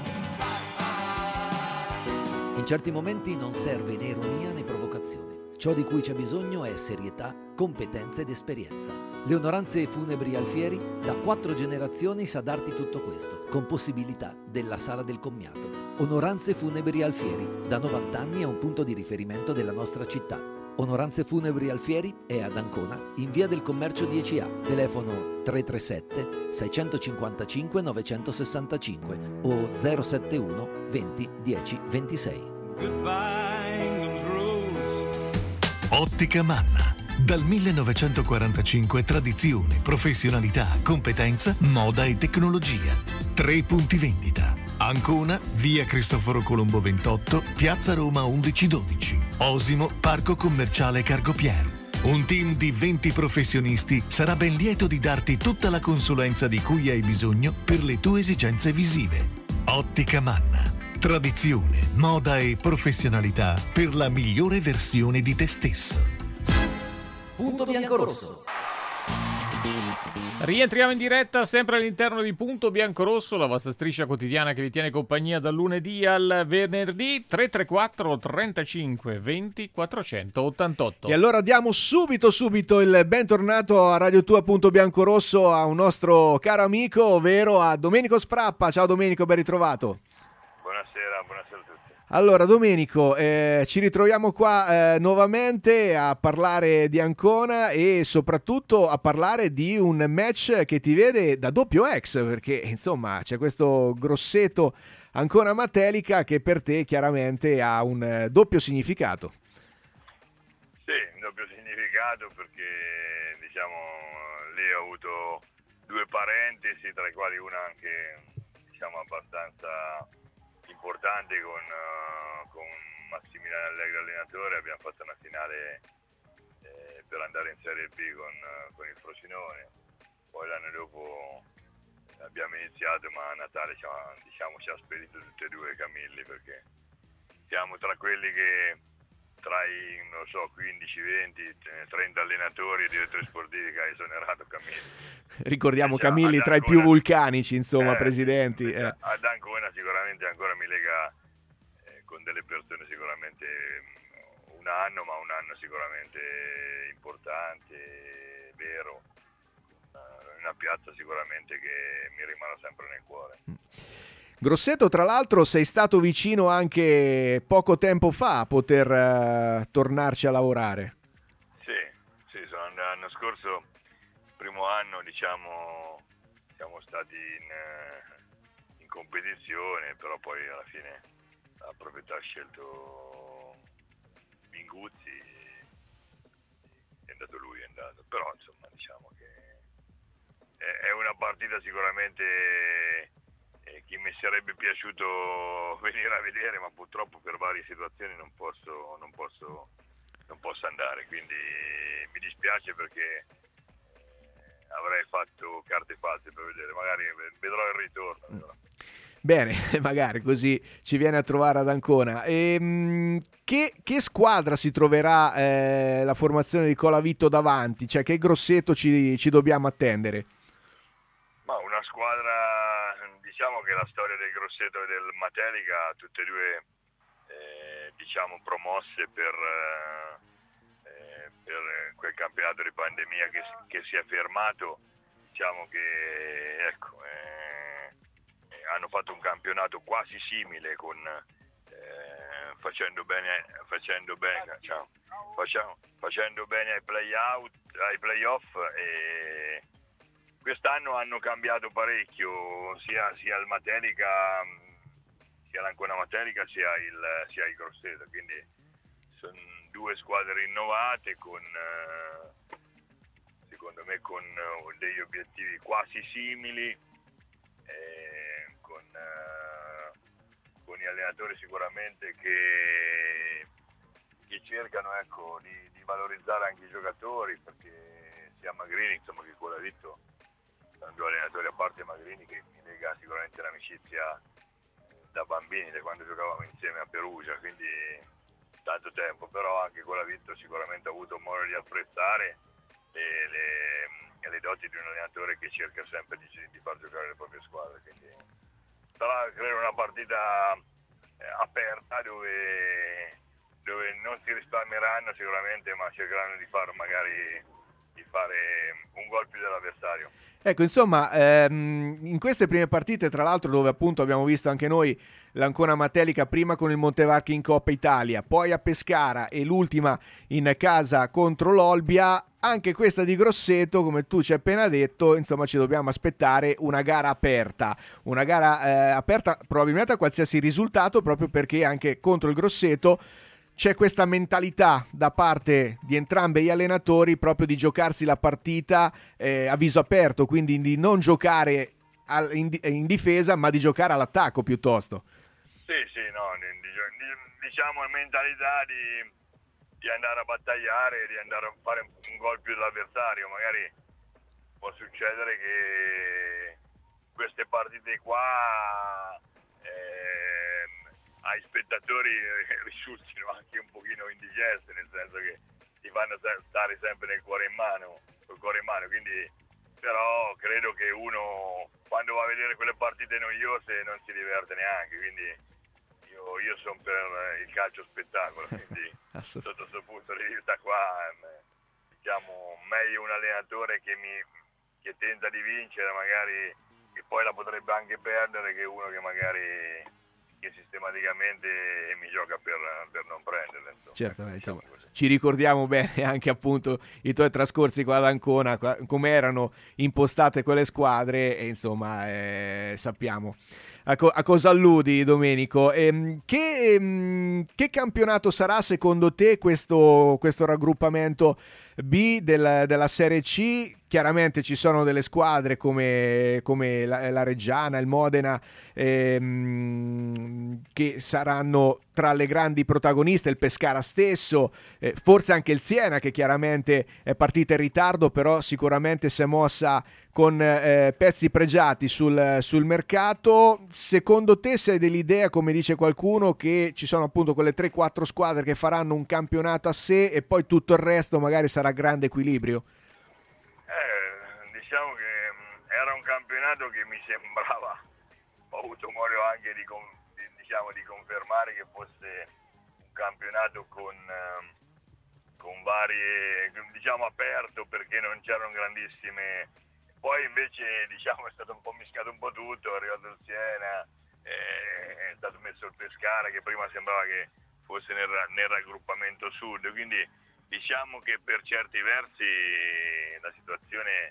In certi momenti non serve né ironia né provocazione. Ciò di cui c'è bisogno è serietà, competenza ed esperienza. Le Onoranze Funebri Alfieri da 4 generazioni sa darti tutto questo, con possibilità della sala del commiato. Onoranze Funebri Alfieri, da 90 anni è un punto di riferimento della nostra città. Onoranze Funebri Alfieri è ad Ancona, in via del Commercio 10A, telefono 337 655 965 o 071 20 10 26. Ottica Manna. Dal 1945 tradizione, professionalità, competenza, moda e tecnologia. 3 punti vendita. Ancona, via Cristoforo Colombo 28, piazza Roma 1112. Osimo, parco commerciale Cargopier. Un team di 20 professionisti sarà ben lieto di darti tutta la consulenza di cui hai bisogno per le tue esigenze visive. Ottica Manna. Tradizione, moda e professionalità per la migliore versione di te stesso. Punto bianco-rosso. Rientriamo in diretta sempre all'interno di Punto Bianco-Rosso, la vostra striscia quotidiana che vi tiene compagnia dal lunedì al venerdì. 334 35 20 488. E allora diamo subito il bentornato a Radio Tua Punto Bianco-Rosso a un nostro caro amico, ovvero a Domenico Sprappa. Ciao Domenico, ben ritrovato. Buonasera a tutti. Allora Domenico, ci ritroviamo qua nuovamente a parlare di Ancona e soprattutto a parlare di un match che ti vede da doppio ex, perché insomma c'è questo Grosseto Ancona Matelica che per te chiaramente ha un doppio significato. Sì, un doppio significato perché diciamo lì ho avuto 2 parentesi, tra i quali una anche diciamo abbastanza importante con Massimiliano Allegri allenatore. Abbiamo fatto una finale per andare in Serie B con il Frosinone, poi l'anno dopo abbiamo iniziato, ma a Natale ci ha spedito tutti e due Camilli, perché siamo tra quelli che tra i, non so, 15, 20, 30 allenatori e direttori sportivi che ha esonerato Camilli. Ricordiamo Camilli tra i più vulcanici, insomma, presidenti. Ad Ancona sicuramente ancora mi lega con delle persone sicuramente un anno sicuramente importante, vero, una piazza sicuramente che mi rimarrà sempre nel cuore. Grosseto, tra l'altro, sei stato vicino anche poco tempo fa a poter tornarci a lavorare. Sì, l'anno scorso, primo anno, diciamo, siamo stati in competizione, però poi alla fine la proprietà ha scelto Minguzzi, è andato lui, però insomma diciamo che è una partita sicuramente che mi sarebbe piaciuto venire a vedere, ma purtroppo per varie situazioni non posso andare, quindi mi dispiace perché avrei fatto carte false per vedere, magari vedrò il ritorno. Però. Bene, magari così ci viene a trovare ad Ancona. Che squadra si troverà la formazione di Colavito davanti? Cioè, che Grosseto ci dobbiamo attendere? Ma una squadra, diciamo che la storia del Grosseto e del Matelica, tutte e due diciamo promosse per quel campionato di pandemia che si è fermato, diciamo che ecco, hanno fatto un campionato quasi simile con facendo bene ai playoff, e quest'anno hanno cambiato parecchio sia il Matelica, sia l'Ancona Matelica, sia il Grosseto, quindi sono due squadre rinnovate secondo me con degli obiettivi quasi simili, con gli allenatori sicuramente che cercano, ecco, di valorizzare anche i giocatori, perché sia Magrini, insomma, che Colavito sono due allenatori, a parte Magrini che mi lega sicuramente l'amicizia da bambini, da quando giocavamo insieme a Perugia, quindi tanto tempo, però anche Colavito sicuramente ha avuto modo di apprezzare le doti di un allenatore che cerca sempre di far giocare le proprie squadre, quindi sarà creare una partita aperta dove non si risparmieranno sicuramente, ma cercheranno di fare un gol più dell'avversario. Ecco, insomma, in queste prime partite, tra l'altro, dove appunto abbiamo visto anche noi l'Ancona Matelica prima con il Montevarchi in Coppa Italia, poi a Pescara e l'ultima in casa contro l'Olbia, anche questa di Grosseto, come tu ci hai appena detto, insomma ci dobbiamo aspettare una gara aperta probabilmente a qualsiasi risultato, proprio perché anche contro il Grosseto c'è questa mentalità da parte di entrambi gli allenatori proprio di giocarsi la partita a viso aperto, quindi di non giocare in difesa, ma di giocare all'attacco piuttosto. Sì, no, diciamo mentalità di andare a battagliare, di andare a fare un gol più dell'avversario. Magari può succedere che queste partite qua ai spettatori risultino anche un pochino indigeste, nel senso che ti fanno stare sempre col cuore in mano, quindi però credo che uno quando va a vedere quelle partite noiose non si diverte neanche, quindi io sono per il calcio spettacolo, quindi sotto questo punto di vista qua diciamo meglio un allenatore che tenta di vincere magari, che poi la potrebbe anche perdere, che uno che magari sistematicamente mi gioca per non prenderle, insomma. Certamente, insomma, ci ricordiamo bene anche appunto i tuoi trascorsi qua ad Ancona, come erano impostate quelle squadre, e insomma sappiamo a cosa alludi, Domenico. Che campionato sarà secondo te questo raggruppamento B della Serie C? Chiaramente ci sono delle squadre come la Reggiana, il Modena, che saranno tra le grandi protagoniste, il Pescara stesso, forse anche il Siena, che chiaramente è partita in ritardo, però sicuramente si è mossa con pezzi pregiati sul mercato. Secondo te sei dell'idea, come dice qualcuno, che ci sono appunto quelle 3-4 squadre che faranno un campionato a sé e poi tutto il resto magari sarà grande equilibrio? Diciamo che era un campionato che mi sembrava, ho avuto modo anche di confermare che fosse un campionato con varie, aperto, perché non c'erano grandissime. Poi invece è stato un po' mischiato un po' tutto, è arrivato il Siena, è stato messo il Pescara, che prima sembrava che fosse nel raggruppamento sud, quindi diciamo che per certi versi la situazione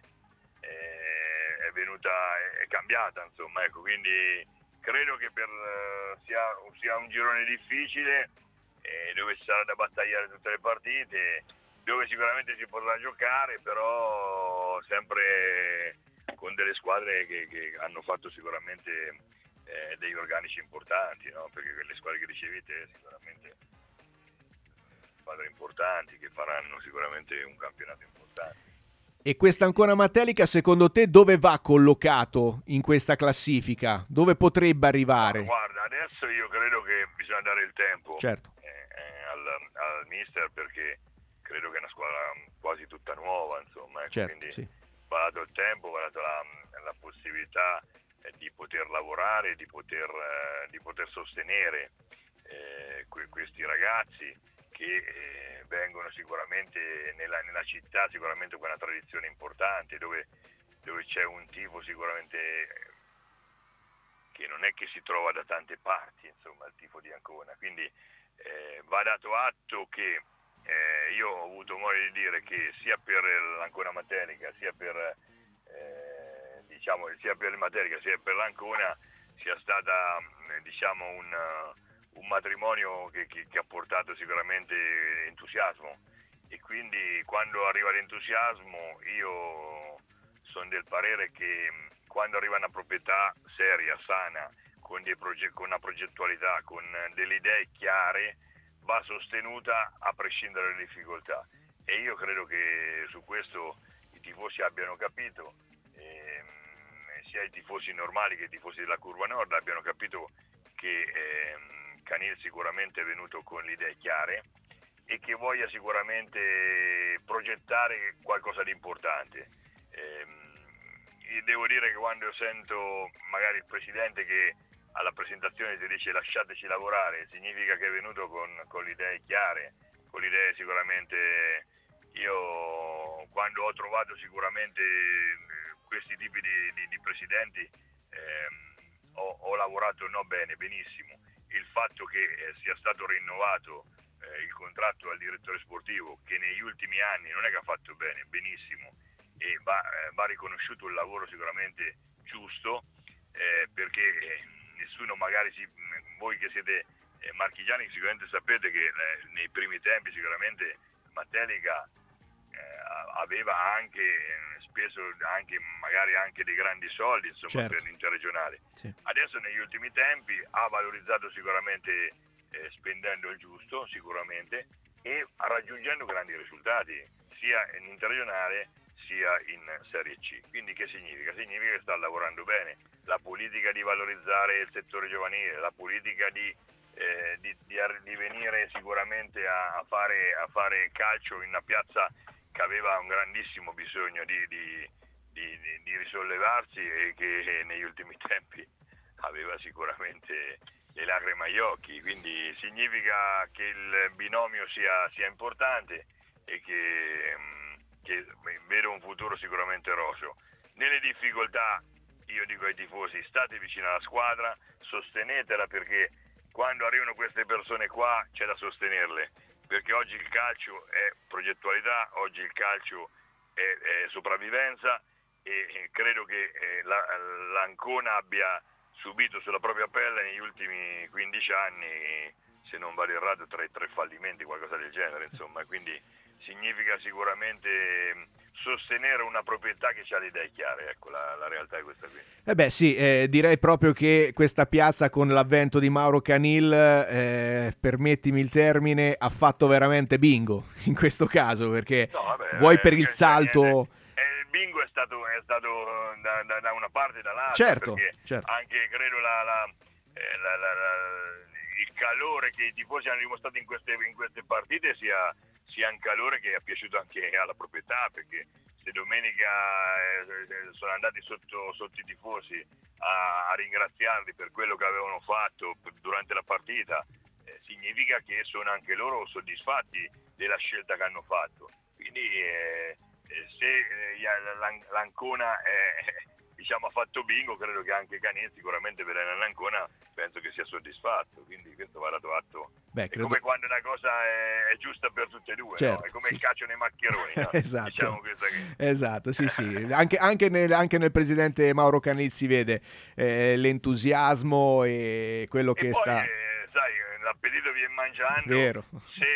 è cambiata, insomma, ecco, quindi credo che sia un girone difficile, dove ci sarà da battagliare tutte le partite, dove sicuramente si potrà giocare, però sempre con delle squadre che hanno fatto sicuramente degli organici importanti, no? Perché quelle squadre che ricevi te sicuramente squadre importanti che faranno sicuramente un campionato importante. E questa Ancona Matelica, secondo te, dove va collocato in questa classifica? Dove potrebbe arrivare? Guarda, adesso io credo che bisogna dare il tempo, certo, al mister, perché credo che è una squadra quasi tutta nuova, insomma, ecco, certo, quindi sì. va dato il tempo, va dato la possibilità di poter lavorare, di poter sostenere questi ragazzi che vengono sicuramente nella città, sicuramente con una tradizione importante, dove c'è un tifo sicuramente che non è che si trova da tante parti, insomma, il tifo di Ancona, quindi va dato atto che io ho avuto modo di dire che sia per l'Ancona Matelica, sia per il Matelica, sia per l'Ancona sia stata un matrimonio che ha portato sicuramente entusiasmo, e quindi quando arriva l'entusiasmo io sono del parere che quando arriva una proprietà seria, sana, con una progettualità, con delle idee chiare, va sostenuta a prescindere dalle difficoltà, e io credo che su questo i tifosi abbiano capito, sia i tifosi normali che i tifosi della Curva Nord abbiano capito che Canil sicuramente è venuto con le idee chiare e che voglia sicuramente progettare qualcosa di importante. Devo dire che quando sento magari il presidente che alla presentazione ti dice lasciateci lavorare, significa che è venuto con le idee chiare, con le idee sicuramente. Io quando ho trovato sicuramente questi tipi di presidenti ho lavorato benissimo. Il fatto che sia stato rinnovato il contratto al direttore sportivo, che negli ultimi anni non è che ha fatto benissimo, e va riconosciuto il lavoro sicuramente giusto, perché nessuno magari voi che siete marchigiani sicuramente sapete che nei primi tempi sicuramente Matelica aveva anche speso magari anche dei grandi soldi, insomma, certo, per l'interregionale. Sì. Adesso negli ultimi tempi ha valorizzato sicuramente spendendo il giusto sicuramente e raggiungendo grandi risultati sia in interregionale sia in Serie C. Quindi che significa? Significa che sta lavorando bene. La politica di valorizzare il settore giovanile, la politica di venire sicuramente a fare calcio in una piazza che aveva un grandissimo bisogno di risollevarsi e che negli ultimi tempi aveva sicuramente le lacrime agli occhi, quindi significa che il binomio sia importante e che vedo un futuro sicuramente roseo. Nelle difficoltà io dico ai tifosi: state vicino alla squadra, sostenetela, perché quando arrivano queste persone qua c'è da sostenerle, perché oggi il calcio è progettualità, oggi il calcio è sopravvivenza, e credo che l'Ancona abbia subito sulla propria pelle negli ultimi 15 anni, se non vado errato, tre fallimenti, qualcosa del genere, insomma, quindi significa sicuramente sostenere una proprietà che ha le idee chiare, ecco, la realtà è questa qui. Sì, direi proprio che questa piazza con l'avvento di Mauro Canil, permettimi il termine, ha fatto veramente bingo in questo caso, perché vuoi per il salto... Il bingo è stato da una parte e dall'altra, certo. Anche credo il calore che i tifosi hanno dimostrato in queste partite sia un calore che è piaciuto anche alla proprietà, perché se domenica sono andati sotto i tifosi a ringraziarli per quello che avevano fatto durante la partita, significa che sono anche loro soddisfatti della scelta che hanno fatto. Quindi se l'Ancona ha fatto bingo, credo che anche Canil sicuramente per l'Ancona penso che sia soddisfatto, quindi questo va dato atto. È come quando una cosa è giusta per tutte e due, certo, no? È come il calcio nei maccheroni, no? Esatto. Diciamo questa che... Esatto, sì. Anche nel presidente Mauro Canil si vede l'entusiasmo e quello che poi, sta... sai, l'appetito viene mangiando. Vero. Se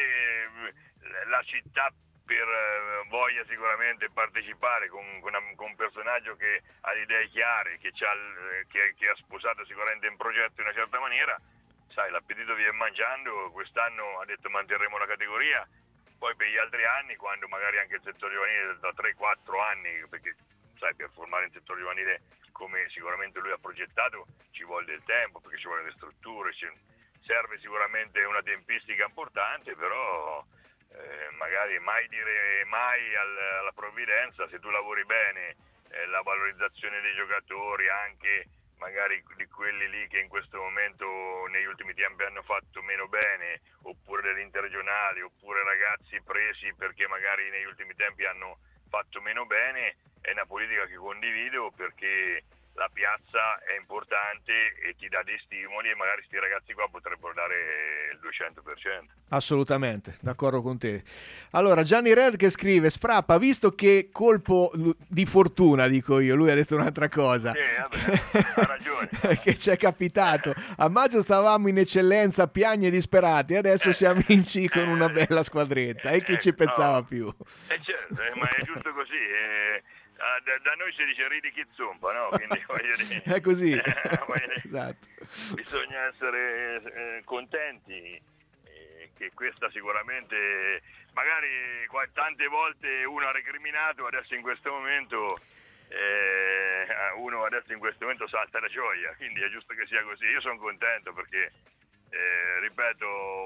la città voglia sicuramente partecipare con un personaggio che ha le idee chiare, che ha sposato sicuramente un progetto in una certa maniera, sai, l'appetito viene mangiando. Quest'anno ha detto manterremo la categoria, poi per gli altri anni, quando magari anche il settore giovanile da 3-4 anni, perché sai, per formare un settore giovanile come sicuramente lui ha progettato ci vuole del tempo, perché ci vuole le strutture, serve sicuramente una tempistica importante, però magari mai dire mai alla provvidenza. Se tu lavori bene, la valorizzazione dei giocatori, anche magari di quelli lì che in questo momento negli ultimi tempi hanno fatto meno bene, oppure degli interregionali, oppure ragazzi presi perché magari negli ultimi tempi hanno fatto meno bene, è una politica che condivido, perché la piazza è importante e ti dà dei stimoli, e magari questi ragazzi qua potrebbero dare il 200%. Assolutamente, d'accordo con te. Allora, Gianni Red che scrive: Sfrappa, visto che colpo di fortuna, dico io, lui ha detto un'altra cosa. Sì, vabbè, ha ragione. Che ci è capitato. A maggio stavamo in eccellenza, piagni e disperati, adesso siamo in C con una bella squadretta. E chi ci pensava più? Certo, ma è giusto così. Da noi si dice ridi chi zompa, no? Quindi voglio dire, è così. Esatto. Bisogna essere contenti che questa sicuramente, magari tante volte uno ha recriminato, adesso in questo momento salta la gioia, quindi è giusto che sia così. Io sono contento perché ripeto,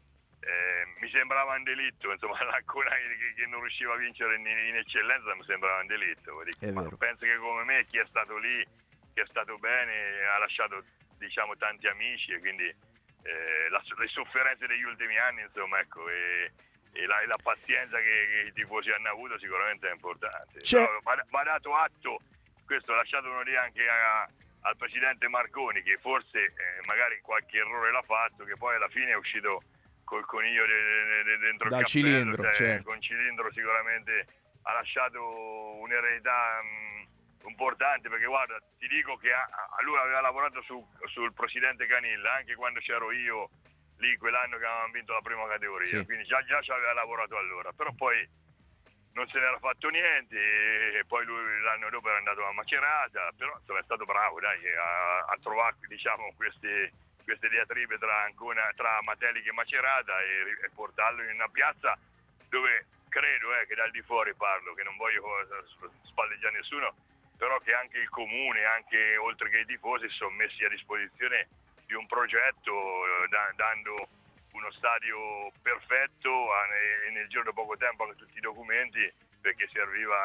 mi sembrava un delitto, insomma, l'Ancona che non riusciva a vincere in eccellenza mi sembrava un delitto. Penso che come me chi è stato lì, che è stato bene, ha lasciato, diciamo, tanti amici, e quindi le sofferenze degli ultimi anni, insomma, ecco, e la pazienza che i tifosi hanno avuto sicuramente è importante. Va dato atto, questo lasciatelo lì anche al presidente Marconi, che forse magari qualche errore l'ha fatto, che poi alla fine è uscito col coniglio dentro dal il cappello, cilindro, certo. Con cilindro sicuramente ha lasciato un'eredità importante, perché guarda, ti dico che lui aveva lavorato sul presidente Canilla anche quando c'ero io lì quell'anno che avevamo vinto la prima categoria, sì. Quindi già ci aveva lavorato allora, però poi non se n'era fatto niente, e poi lui l'anno dopo era andato a Macerata, però insomma, è stato bravo, dai, a trovare, diciamo, queste diatribe tra Matelica e Macerata, e portarlo in una piazza dove credo, che dal di fuori parlo, che non voglio spalleggiare nessuno, però che anche il comune, anche oltre che i tifosi, sono messi a disposizione di un progetto, dando uno stadio perfetto e nel giro di poco tempo anche tutti i documenti, perché serviva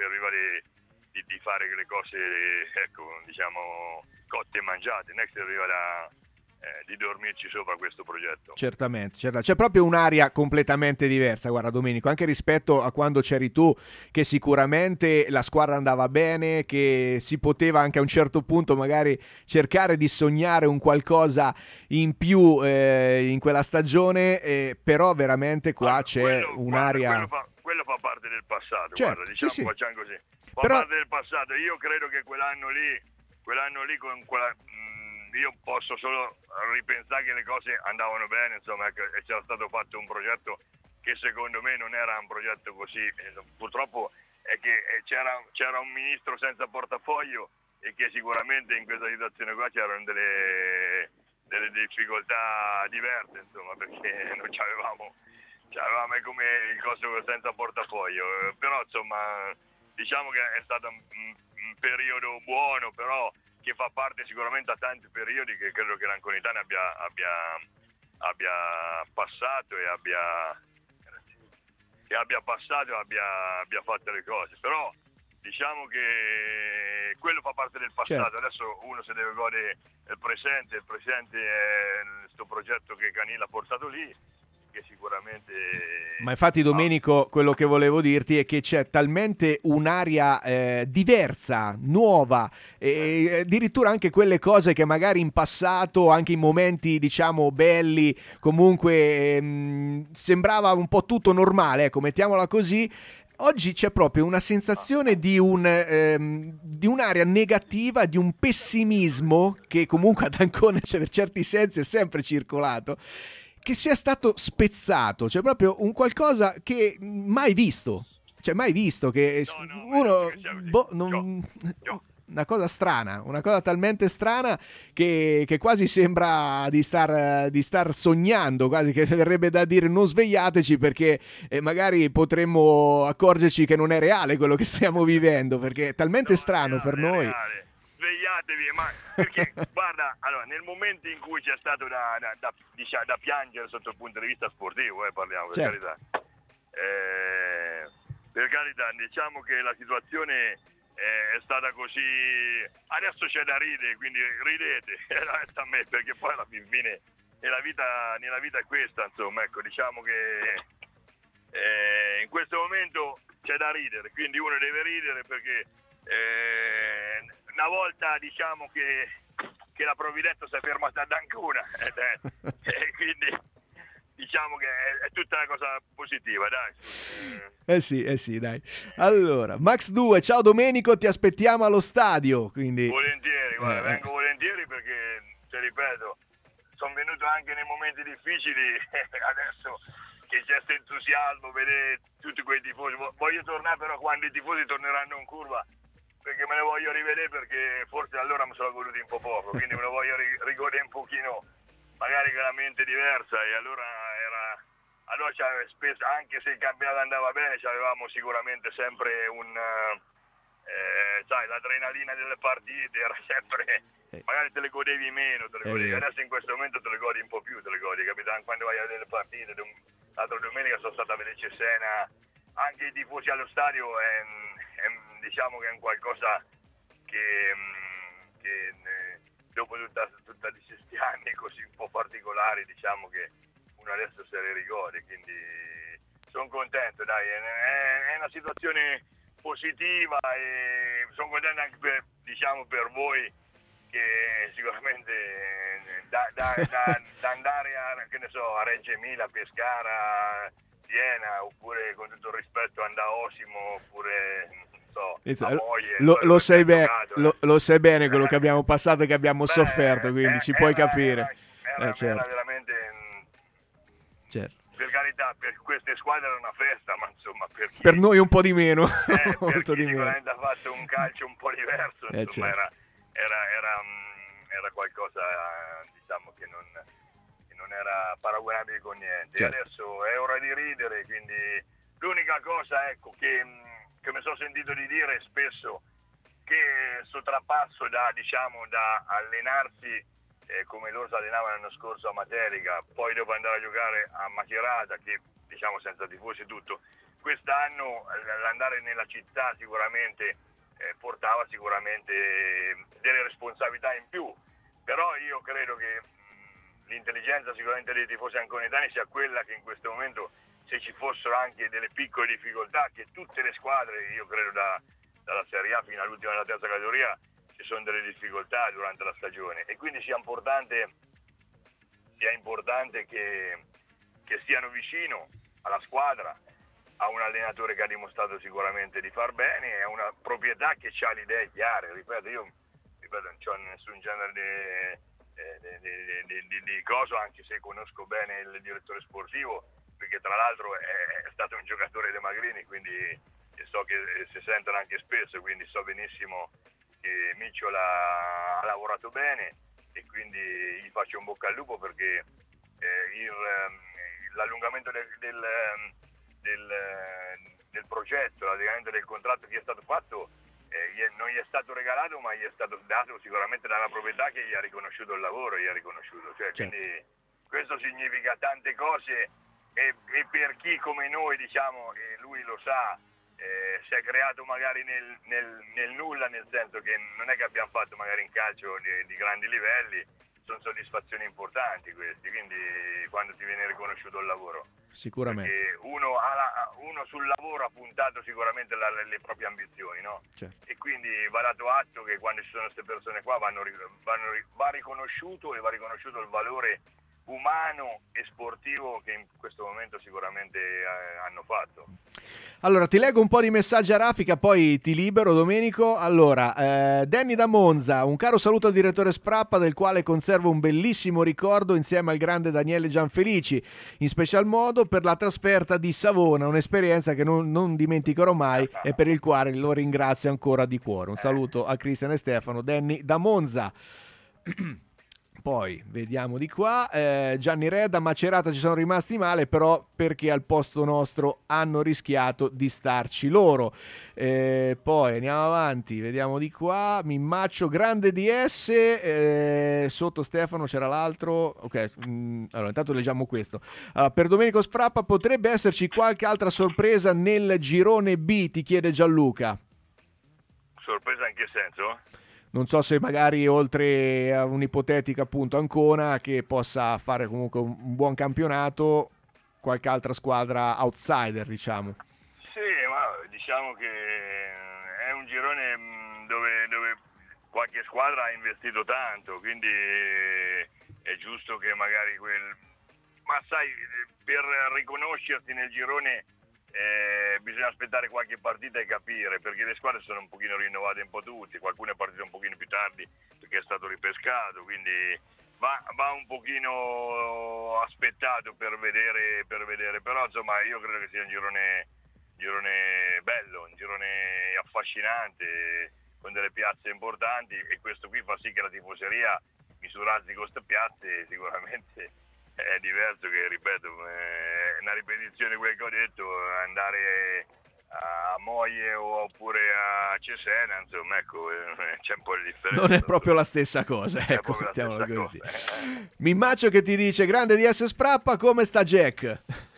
di fare le cose, ecco, diciamo, cotte e mangiate, non è che serviva di dormirci sopra questo progetto. Certamente, c'è proprio un'area completamente diversa, guarda Domenico, anche rispetto a quando c'eri tu, che sicuramente la squadra andava bene, che si poteva anche a un certo punto magari cercare di sognare un qualcosa in più in quella stagione, però veramente qua c'è un'area... Quello fa parte del passato, certo, guarda, diciamo, sì. Facciamo così, Però... parte del passato. Io credo che quell'anno lì con quella... Io posso solo ripensare che le cose andavano bene, insomma, e c'era stato fatto un progetto che secondo me non era un progetto così. Purtroppo è che c'era un ministro senza portafoglio e che sicuramente in questa situazione qua c'erano delle difficoltà diverse, insomma, perché non c'avevamo come il coso senza portafoglio, però insomma diciamo che è stato un periodo buono, però che fa parte sicuramente a tanti periodi che credo che l'Anconitana abbia passato e abbia fatto le cose, però diciamo che quello fa parte del passato. Certo. Adesso uno si deve godere il presente è questo progetto che Canilla ha portato lì, che sicuramente... Ma infatti, Domenico, quello che volevo dirti è che c'è talmente un'aria diversa, nuova, e addirittura anche quelle cose che magari in passato, anche in momenti diciamo belli, comunque sembrava un po' tutto normale, ecco, mettiamola così. Oggi c'è proprio una sensazione di un'area negativa, di un pessimismo che comunque ad Ancona per certi sensi è sempre circolato, che sia stato spezzato, cioè proprio un qualcosa che mai visto, che una cosa strana, una cosa talmente strana che quasi sembra di star sognando, quasi che verrebbe da dire non svegliateci, perché magari potremmo accorgerci che non è reale quello che stiamo vivendo, perché è talmente strano per noi. Svegliatevi, ma perché guarda, allora nel momento in cui c'è stato da piangere sotto il punto di vista sportivo, parliamo per certo. carità, diciamo che la situazione è stata così. Adesso c'è da ridere, quindi ridete a me, perché poi alla fine nella vita è questa, insomma, ecco, diciamo che in questo momento c'è da ridere, quindi uno deve ridere perché una volta diciamo che la provvidenza si è fermata ad Ancona e quindi diciamo che è tutta una cosa positiva, dai. Sì, dai. Allora, Max 2, ciao Domenico, ti aspettiamo allo stadio, quindi... Volentieri, guarda, vengo volentieri perché, ti ripeto, sono venuto anche nei momenti difficili adesso che c'è questo entusiasmo, vedere tutti quei tifosi. Voglio tornare però quando i tifosi torneranno in curva, perché me ne voglio rivedere, perché forse allora mi sono goduti un po' poco, quindi me lo voglio rigodere un pochino, magari con la mente diversa, e allora spesso, anche se il campionato andava bene, avevamo sicuramente sempre l'adrenalina delle partite era sempre, magari te le godevi meno, adesso in questo momento te le godi un po' più, capito? Quando vai a vedere le partite, l'altra domenica sono stata a vedere Cesena, anche i tifosi allo stadio, diciamo che è un qualcosa che dopo tutti questi anni così un po' particolari, diciamo che uno adesso se le rigode, quindi sono contento, dai, è una situazione positiva e sono contento anche per voi, che sicuramente da andare a Reggio Emilia, a Pescara, Siena, oppure con tutto il rispetto andare a Osimo, oppure a Moglie, lo sai bene quello che abbiamo passato e che abbiamo sofferto, quindi ci puoi capire. Era veramente, certo. Per carità, per queste squadre era una festa, ma insomma per noi un po' di meno, molto di meno. Sicuramente ha fatto un calcio un po' diverso, insomma, certo. era qualcosa, diciamo, che non era paragonabile con niente. Certo. E adesso è ora di ridere, quindi l'unica cosa, ecco, che mi sono sentito di dire spesso, che sto trapasso da allenarsi come loro si allenavano l'anno scorso a Materica, poi dopo andare a giocare a Macerata, che diciamo senza tifosi tutto, quest'anno l'andare nella città sicuramente portava sicuramente delle responsabilità in più, però io credo che l'intelligenza sicuramente dei tifosi anconetani sia quella che in questo momento, se ci fossero anche delle piccole difficoltà, che tutte le squadre, io credo dalla Serie A fino all'ultima della terza categoria, ci sono delle difficoltà durante la stagione, e quindi sia importante che stiano vicino alla squadra, a un allenatore che ha dimostrato sicuramente di far bene, e a una proprietà che ha le idee chiare. Ripeto, non c'ho nessun genere di cosa, anche se conosco bene il direttore sportivo, perché che tra l'altro è stato un giocatore dei Magrini, quindi so che si sentono anche spesso, quindi so benissimo che Micciola ha lavorato bene e quindi gli faccio un bocca al lupo, perché l'allungamento del progetto, l'allungamento del contratto che è stato fatto non gli è stato regalato, ma gli è stato dato sicuramente dalla proprietà che gli ha riconosciuto il lavoro, quindi questo significa tante cose e per chi come noi, diciamo, e lui lo sa, si è creato magari nel nulla, nel senso che non è che abbiamo fatto magari in calcio di grandi livelli, sono soddisfazioni importanti questi, quindi quando ti viene riconosciuto il lavoro. Sicuramente. Perché uno sul lavoro ha puntato sicuramente le proprie ambizioni, no? Certo. E quindi va dato atto che quando ci sono queste persone qua va riconosciuto, e va riconosciuto il valore umano e sportivo che in questo momento sicuramente hanno fatto. Allora, ti leggo un po' di messaggi a raffica, poi ti libero, Domenico. Allora, Danny da Monza, un caro saluto al direttore Sprappa, del quale conservo un bellissimo ricordo insieme al grande Daniele Gianfelici, in special modo per la trasferta di Savona, un'esperienza che non dimenticherò mai e per il quale lo ringrazio ancora di cuore. Un saluto a Cristian e Stefano, Danny da Monza. Poi vediamo di qua, Gianni Redda, Macerata ci sono rimasti male, però perché al posto nostro hanno rischiato di starci loro. Poi andiamo avanti, vediamo di qua, Mimmaccio, grande DS, sotto Stefano c'era l'altro, ok, allora intanto leggiamo questo. Per Domenico Sprappa potrebbe esserci qualche altra sorpresa nel girone B, ti chiede Gianluca. Sorpresa in che senso? Non so se magari oltre a un'ipotetica appunto Ancona, che possa fare comunque un buon campionato, qualche altra squadra outsider, diciamo. Sì, ma diciamo che è un girone dove qualche squadra ha investito tanto, quindi è giusto che magari ma sai, per riconoscerti nel girone bisogna aspettare qualche partita e capire, perché le squadre sono un pochino rinnovate un po' tutte, qualcuno è partito un pochino più tardi perché è stato ripescato, quindi va un pochino aspettato per vedere, però insomma io credo che sia un girone bello, un girone affascinante, con delle piazze importanti, e questo qui fa sì che la tifoseria, misurarsi con queste piazze, sicuramente è diverso che, ripeto, una ripetizione di quel che ho detto, andare a Moie oppure a Cesena, insomma, ecco, c'è un po' di differenza. Non è proprio la stessa cosa, ecco, mettiamola così. Mimmaccio che ti dice, grande DS Sprappa, come sta Jack?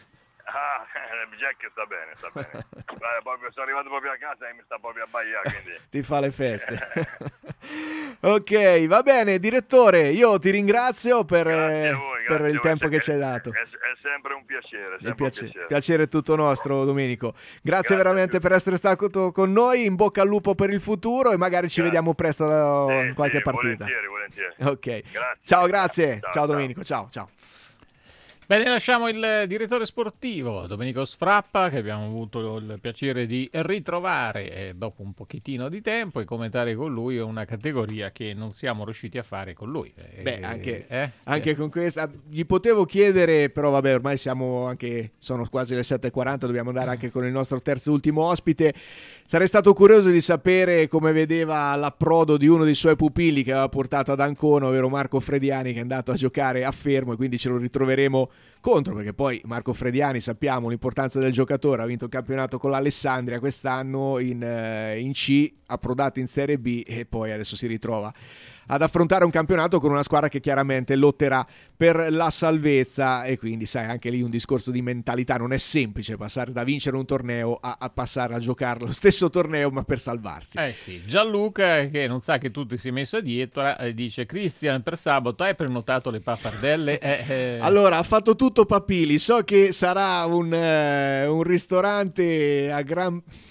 Jack sta bene. Guarda, sono arrivato proprio a casa e mi sta proprio a abbaiare, quindi ti fa le feste. Ok, va bene, direttore, io ti ringrazio per il tempo che ci hai dato. È sempre un piacere. Piacere tutto nostro, Domenico. Grazie veramente per essere stato con noi, in bocca al lupo per il futuro e magari ci vediamo presto in qualche partita. Volentieri. Ok, grazie. Ciao Domenico, ciao. Bene, lasciamo il direttore sportivo Domenico Sprappa, che abbiamo avuto il piacere di ritrovare dopo un pochettino di tempo, e commentare con lui una categoria che non siamo riusciti a fare con lui. Anche con questa gli potevo chiedere, però vabbè, ormai sono quasi le 7:40, dobbiamo andare anche con il nostro terzo e ultimo ospite. Sarei stato curioso di sapere come vedeva l'approdo di uno dei suoi pupilli che aveva portato ad Ancona, ovvero Marco Frediani, che è andato a giocare a Fermo, e quindi ce lo ritroveremo contro, perché poi Marco Frediani, sappiamo l'importanza del giocatore, ha vinto il campionato con l'Alessandria quest'anno in C, approdato in Serie B e poi adesso si ritrova ad affrontare un campionato con una squadra che chiaramente lotterà per la salvezza, e quindi sai, anche lì un discorso di mentalità, non è semplice passare da vincere un torneo a passare a giocare lo stesso torneo ma per salvarsi. Sì, Gianluca, che non sa che tu ti sei messo dietro, dice: Cristian, per sabato hai prenotato le pappardelle? Allora, ha fatto tutto Papili, so che sarà un ristorante a gran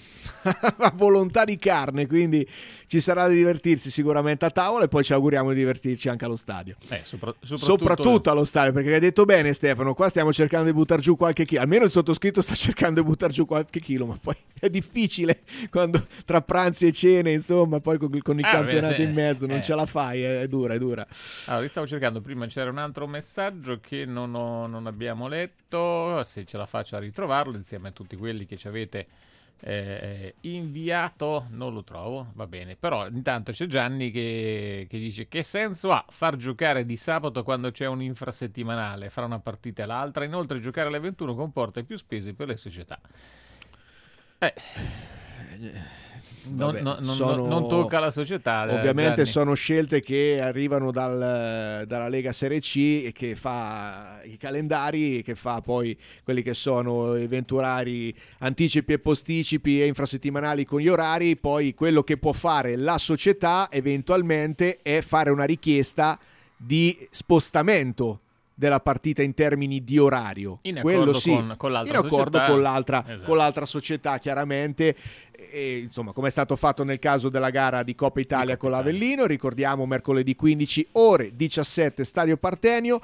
a volontà di carne, quindi ci sarà da divertirsi sicuramente a tavola, e poi ci auguriamo di divertirci anche allo stadio. Soprattutto allo stadio, perché hai detto bene Stefano, qua stiamo cercando di buttare giù qualche chilo, almeno il sottoscritto sta cercando di buttare giù qualche chilo, ma poi è difficile quando tra pranzi e cene, insomma, poi con il campionato in mezzo non ce la fai, è dura. Allora, io stavo cercando, prima c'era un altro messaggio che non abbiamo letto, se ce la faccio a ritrovarlo insieme a tutti quelli che ci avete inviato. Non lo trovo, va bene, però intanto c'è Gianni che dice: che senso ha far giocare di sabato quando c'è un infrasettimanale fra una partita e l'altra? Inoltre giocare alle 21 comporta più spese per le società. Non tocca alla società. Ovviamente Gianni. sono scelte che arrivano dalla Lega Serie C, che fa i calendari, che fa poi quelli che sono eventuali anticipi e posticipi e infrasettimanali con gli orari. Poi quello che può fare la società eventualmente è fare una richiesta di spostamento della partita in termini di orario, in quello accordo sì, con l'altra in accordo società. con l'altra società, chiaramente. E, insomma, come è stato fatto nel caso della gara di Coppa Italia con l'Avellino, ricordiamo mercoledì 15 ore 17 Stadio Partenio,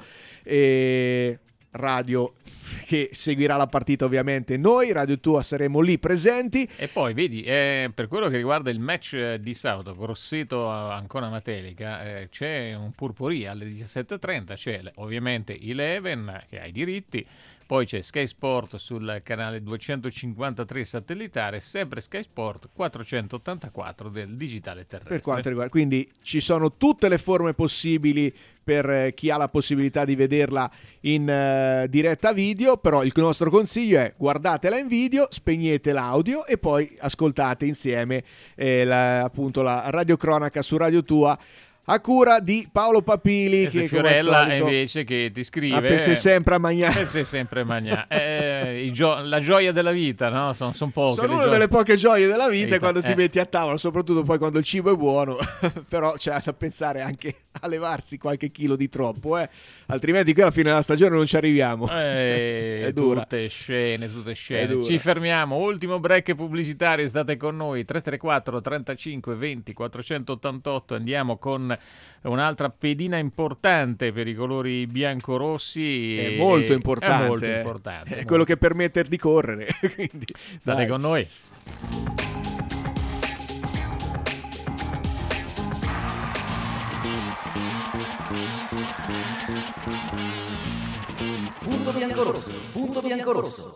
radio che seguirà la partita, ovviamente noi Radio Tua saremo lì presenti. E poi vedi, per quello che riguarda il match di sabato Grosseto Ancona Matelica, c'è un purpurì alle 17:30, c'è ovviamente Eleven che ha i diritti, poi c'è Sky Sport sul canale 253 satellitare, sempre Sky Sport 484 del digitale terrestre. Per quanto riguarda, quindi ci sono tutte le forme possibili per chi ha la possibilità di vederla in diretta video, però il nostro consiglio è: guardatela in video, spegnete l'audio e poi ascoltate insieme appunto la radiocronaca su Radio Tua, a cura di Paolo Papili, che Fiorella come al solito, invece che ti scrive a pezzi sempre a mangiare. La gioia della vita, no? Sono poche. Sono una delle poche gioie della vita quando ti metti a tavola, soprattutto poi quando il cibo è buono. Però c'è da pensare anche a levarsi qualche chilo di troppo, altrimenti qui alla fine della stagione non ci arriviamo. È dura. Tutte scene. Ci fermiamo, ultimo break pubblicitario, state con noi 334 35 20 488. Andiamo con un'altra pedina importante per i colori biancorossi. È molto importante. È quello che permette di correre. Quindi, state con noi. Punto biancorosso, punto biancorosso.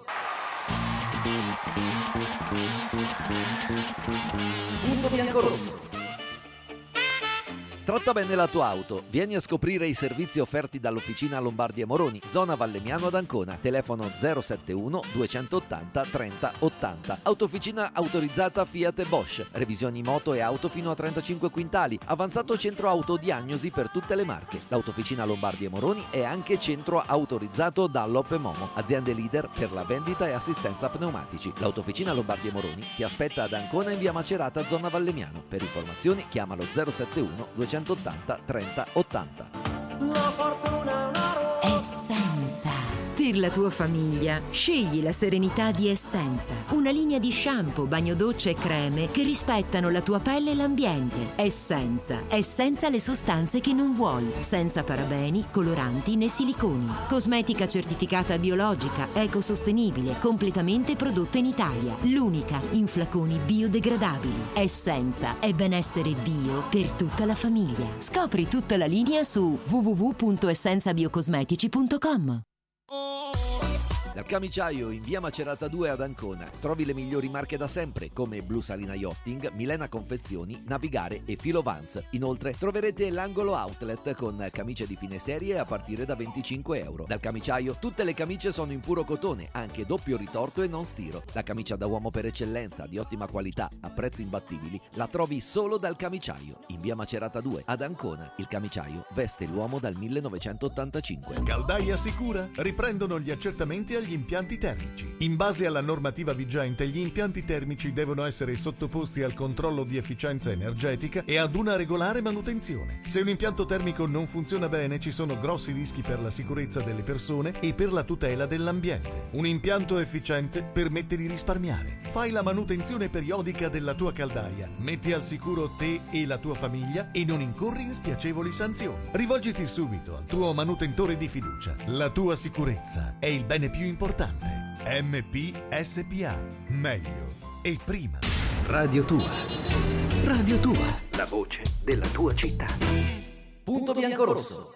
Punto biancorosso. Tratta bene la tua auto. Vieni a scoprire i servizi offerti dall'Officina Lombardi & Moroni, zona Vallemmiano ad Ancona. Telefono 071 280 30 80. Autofficina autorizzata Fiat e Bosch. Revisioni moto e auto fino a 35 quintali. Avanzato centro autodiagnosi per tutte le marche. L'Autofficina Lombardi & Moroni è anche centro autorizzato dall'Op Momo, aziende leader per la vendita e assistenza pneumatici. L'Autofficina Lombardi & Moroni ti aspetta ad Ancona in via Macerata, zona Vallemmiano. Per informazioni chiamalo 071 280 30 80. La fortuna è una rosa. Essenza. Per la tua famiglia, scegli la serenità di Essenza. Una linea di shampoo, bagno doccia e creme che rispettano la tua pelle e l'ambiente. Essenza le sostanze che non vuoi. Senza parabeni, coloranti né siliconi. Cosmetica certificata biologica, ecosostenibile, completamente prodotta in Italia. L'unica in flaconi biodegradabili. Essenza è benessere bio per tutta la famiglia. Scopri tutta la linea su www.essenzabiocosmetici.com. Dal Camiciaio in via Macerata 2 ad Ancona trovi le migliori marche da sempre come Blu Salina Yachting, Milena Confezioni, Navigare e Filo Vans. Inoltre troverete l'angolo outlet con camicie di fine serie a partire da €25. Dal Camiciaio tutte le camicie sono in puro cotone, anche doppio ritorto e non stiro. La camicia da uomo per eccellenza, di ottima qualità, a prezzi imbattibili, la trovi solo dal Camiciaio in via Macerata 2 ad Ancona. Il Camiciaio veste l'uomo dal 1985. Caldaia Sicura riprendono gli accertamenti agli agli impianti termici. In base alla normativa vigente, gli impianti termici devono essere sottoposti al controllo di efficienza energetica e ad una regolare manutenzione. Se un impianto termico non funziona bene, ci sono grossi rischi per la sicurezza delle persone e per la tutela dell'ambiente. Un impianto efficiente permette di risparmiare. Fai la manutenzione periodica della tua caldaia, metti al sicuro te e la tua famiglia e non incorri in spiacevoli sanzioni. Rivolgiti subito al tuo manutentore di fiducia. La tua sicurezza è il bene più importante. MPSPA. Meglio e prima. Radio Tua. Radio Tua. La voce della tua città. Punto biancorosso.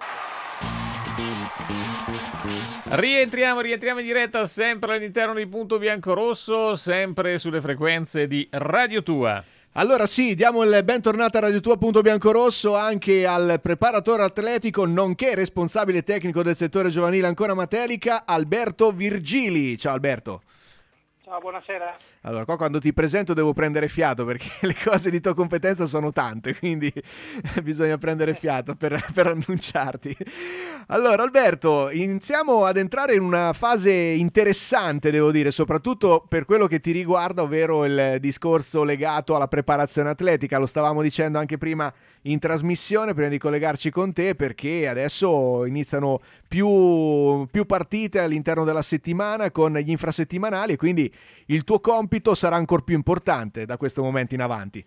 Rientriamo in diretta sempre all'interno di Punto Biancorosso, sempre sulle frequenze di Radio Tua. Allora sì, diamo il bentornato a Radio Tua Punto Biancorosso anche al preparatore atletico nonché responsabile tecnico del settore giovanile Ancona Matelica, Alberto Virgili. Ciao Alberto. Ciao, buonasera. Allora, qua quando ti presento devo prendere fiato perché le cose di tua competenza sono tante, quindi bisogna prendere fiato per annunciarti. Allora, Alberto, iniziamo ad entrare in una fase interessante, devo dire, soprattutto per quello che ti riguarda, ovvero il discorso legato alla preparazione atletica. Lo stavamo dicendo anche prima in trasmissione, prima di collegarci con te, perché adesso iniziano più partite all'interno della settimana con gli infrasettimanali e quindi il tuo compito sarà ancora più importante da questo momento in avanti.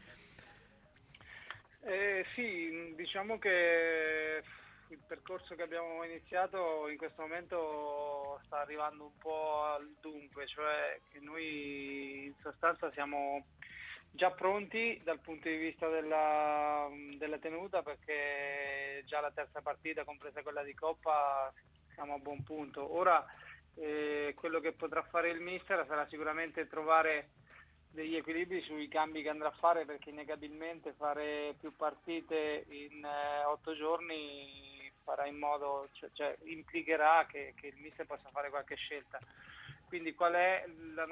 Sì, diciamo che il percorso che abbiamo iniziato in questo momento sta arrivando un po' al dunque, cioè che noi in sostanza siamo già pronti dal punto di vista della tenuta, perché già la terza partita, compresa quella di Coppa, siamo a buon punto. Ora quello che potrà fare il mister sarà sicuramente trovare degli equilibri sui cambi che andrà a fare, perché innegabilmente fare più partite in 8 giorni farà in modo, cioè implicherà che il mister possa fare qualche scelta. Quindi quale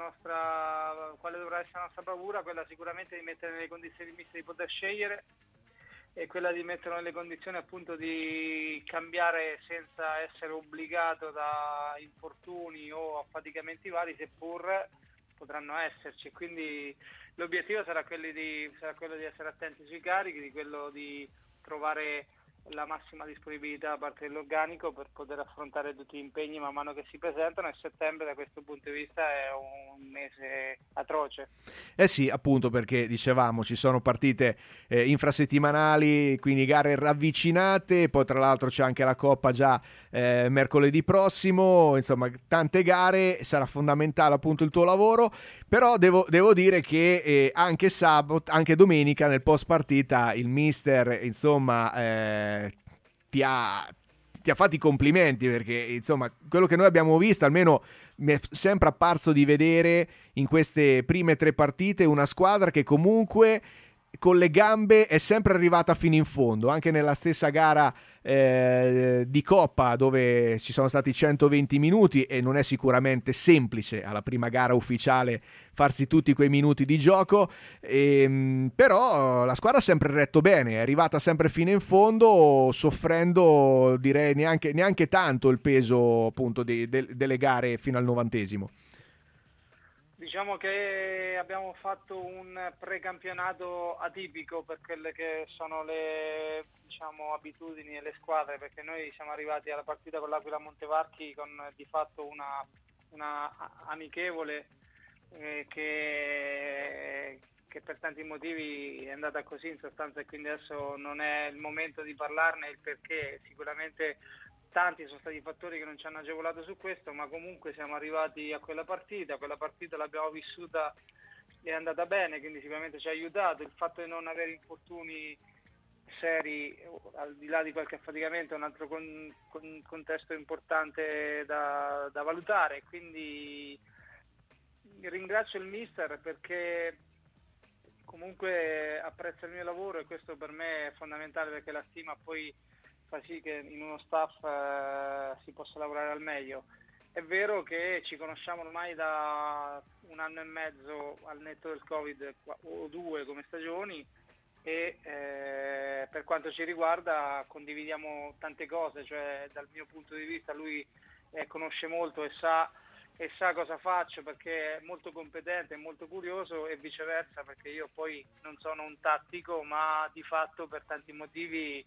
dovrà essere la nostra paura? Quella sicuramente di mettere nelle condizioni il mister di poter scegliere, e quella di metterlo nelle condizioni appunto di cambiare senza essere obbligato da infortuni o affaticamenti vari, seppur potranno esserci. Quindi l'obiettivo sarà quello di essere attenti sui carichi, di quello di trovare la massima disponibilità da parte dell'organico per poter affrontare tutti gli impegni man mano che si presentano, e settembre da questo punto di vista è un mese atroce. Eh sì, appunto, perché dicevamo ci sono partite infrasettimanali, quindi gare ravvicinate, poi tra l'altro c'è anche la Coppa già mercoledì prossimo, insomma tante gare, sarà fondamentale appunto il tuo lavoro, però devo dire che anche sabato, anche domenica nel post partita il mister insomma ti ha fatto i complimenti, perché insomma quello che noi abbiamo visto, almeno mi è sempre apparso di vedere in queste prime 3 partite una squadra che comunque con le gambe è sempre arrivata fino in fondo, anche nella stessa gara di Coppa, dove ci sono stati 120 minuti e non è sicuramente semplice alla prima gara ufficiale farsi tutti quei minuti di gioco, però la squadra ha sempre retto bene, è arrivata sempre fino in fondo, soffrendo direi neanche tanto il peso appunto delle gare fino al 90°. Diciamo che abbiamo fatto un precampionato atipico per quelle che sono le abitudini delle squadre, perché noi siamo arrivati alla partita con l'Aquila Montevarchi con di fatto una amichevole che per tanti motivi è andata così in sostanza, e quindi adesso non è il momento di parlarne, il perché sicuramente tanti sono stati i fattori che non ci hanno agevolato su questo, ma comunque siamo arrivati a quella partita l'abbiamo vissuta, è andata bene, quindi sicuramente ci ha aiutato. Il fatto di non avere infortuni seri, al di là di qualche affaticamento, è un altro contesto importante da valutare, quindi ringrazio il mister perché comunque apprezza il mio lavoro, e questo per me è fondamentale, perché la stima poi fa sì che in uno staff si possa lavorare al meglio. È vero che ci conosciamo ormai da 1 anno e mezzo, al netto del Covid, o 2 come stagioni, e per quanto ci riguarda condividiamo tante cose, cioè dal mio punto di vista lui conosce molto e sa e sa cosa faccio perché è molto competente e molto curioso, e viceversa, perché io poi non sono un tattico, ma di fatto per tanti motivi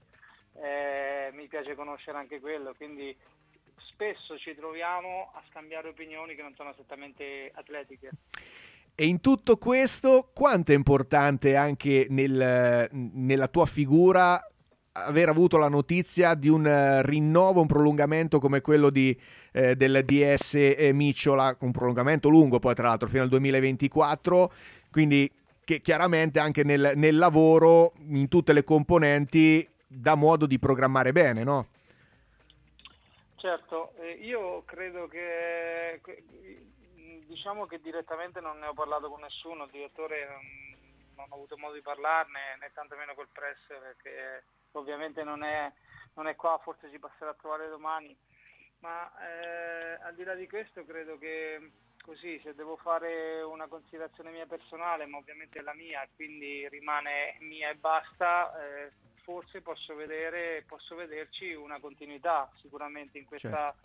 mi piace conoscere anche quello, quindi spesso ci troviamo a scambiare opinioni che non sono esattamente atletiche. E in tutto questo, quanto è importante anche nella tua figura aver avuto la notizia di un rinnovo, un prolungamento come quello del DS Micciola, un prolungamento lungo poi tra l'altro fino al 2024, quindi che chiaramente anche nel lavoro, in tutte le componenti, dà modo di programmare bene, no? Certo, io credo che diciamo che direttamente non ne ho parlato con nessuno, il direttore non ho avuto modo di parlarne, né tantomeno col press, perché ovviamente non è qua, forse ci passerà a trovare domani, ma al di là di questo credo che così, se devo fare una considerazione mia personale, ma ovviamente è la mia, quindi rimane mia e basta, forse posso vederci una continuità sicuramente in questa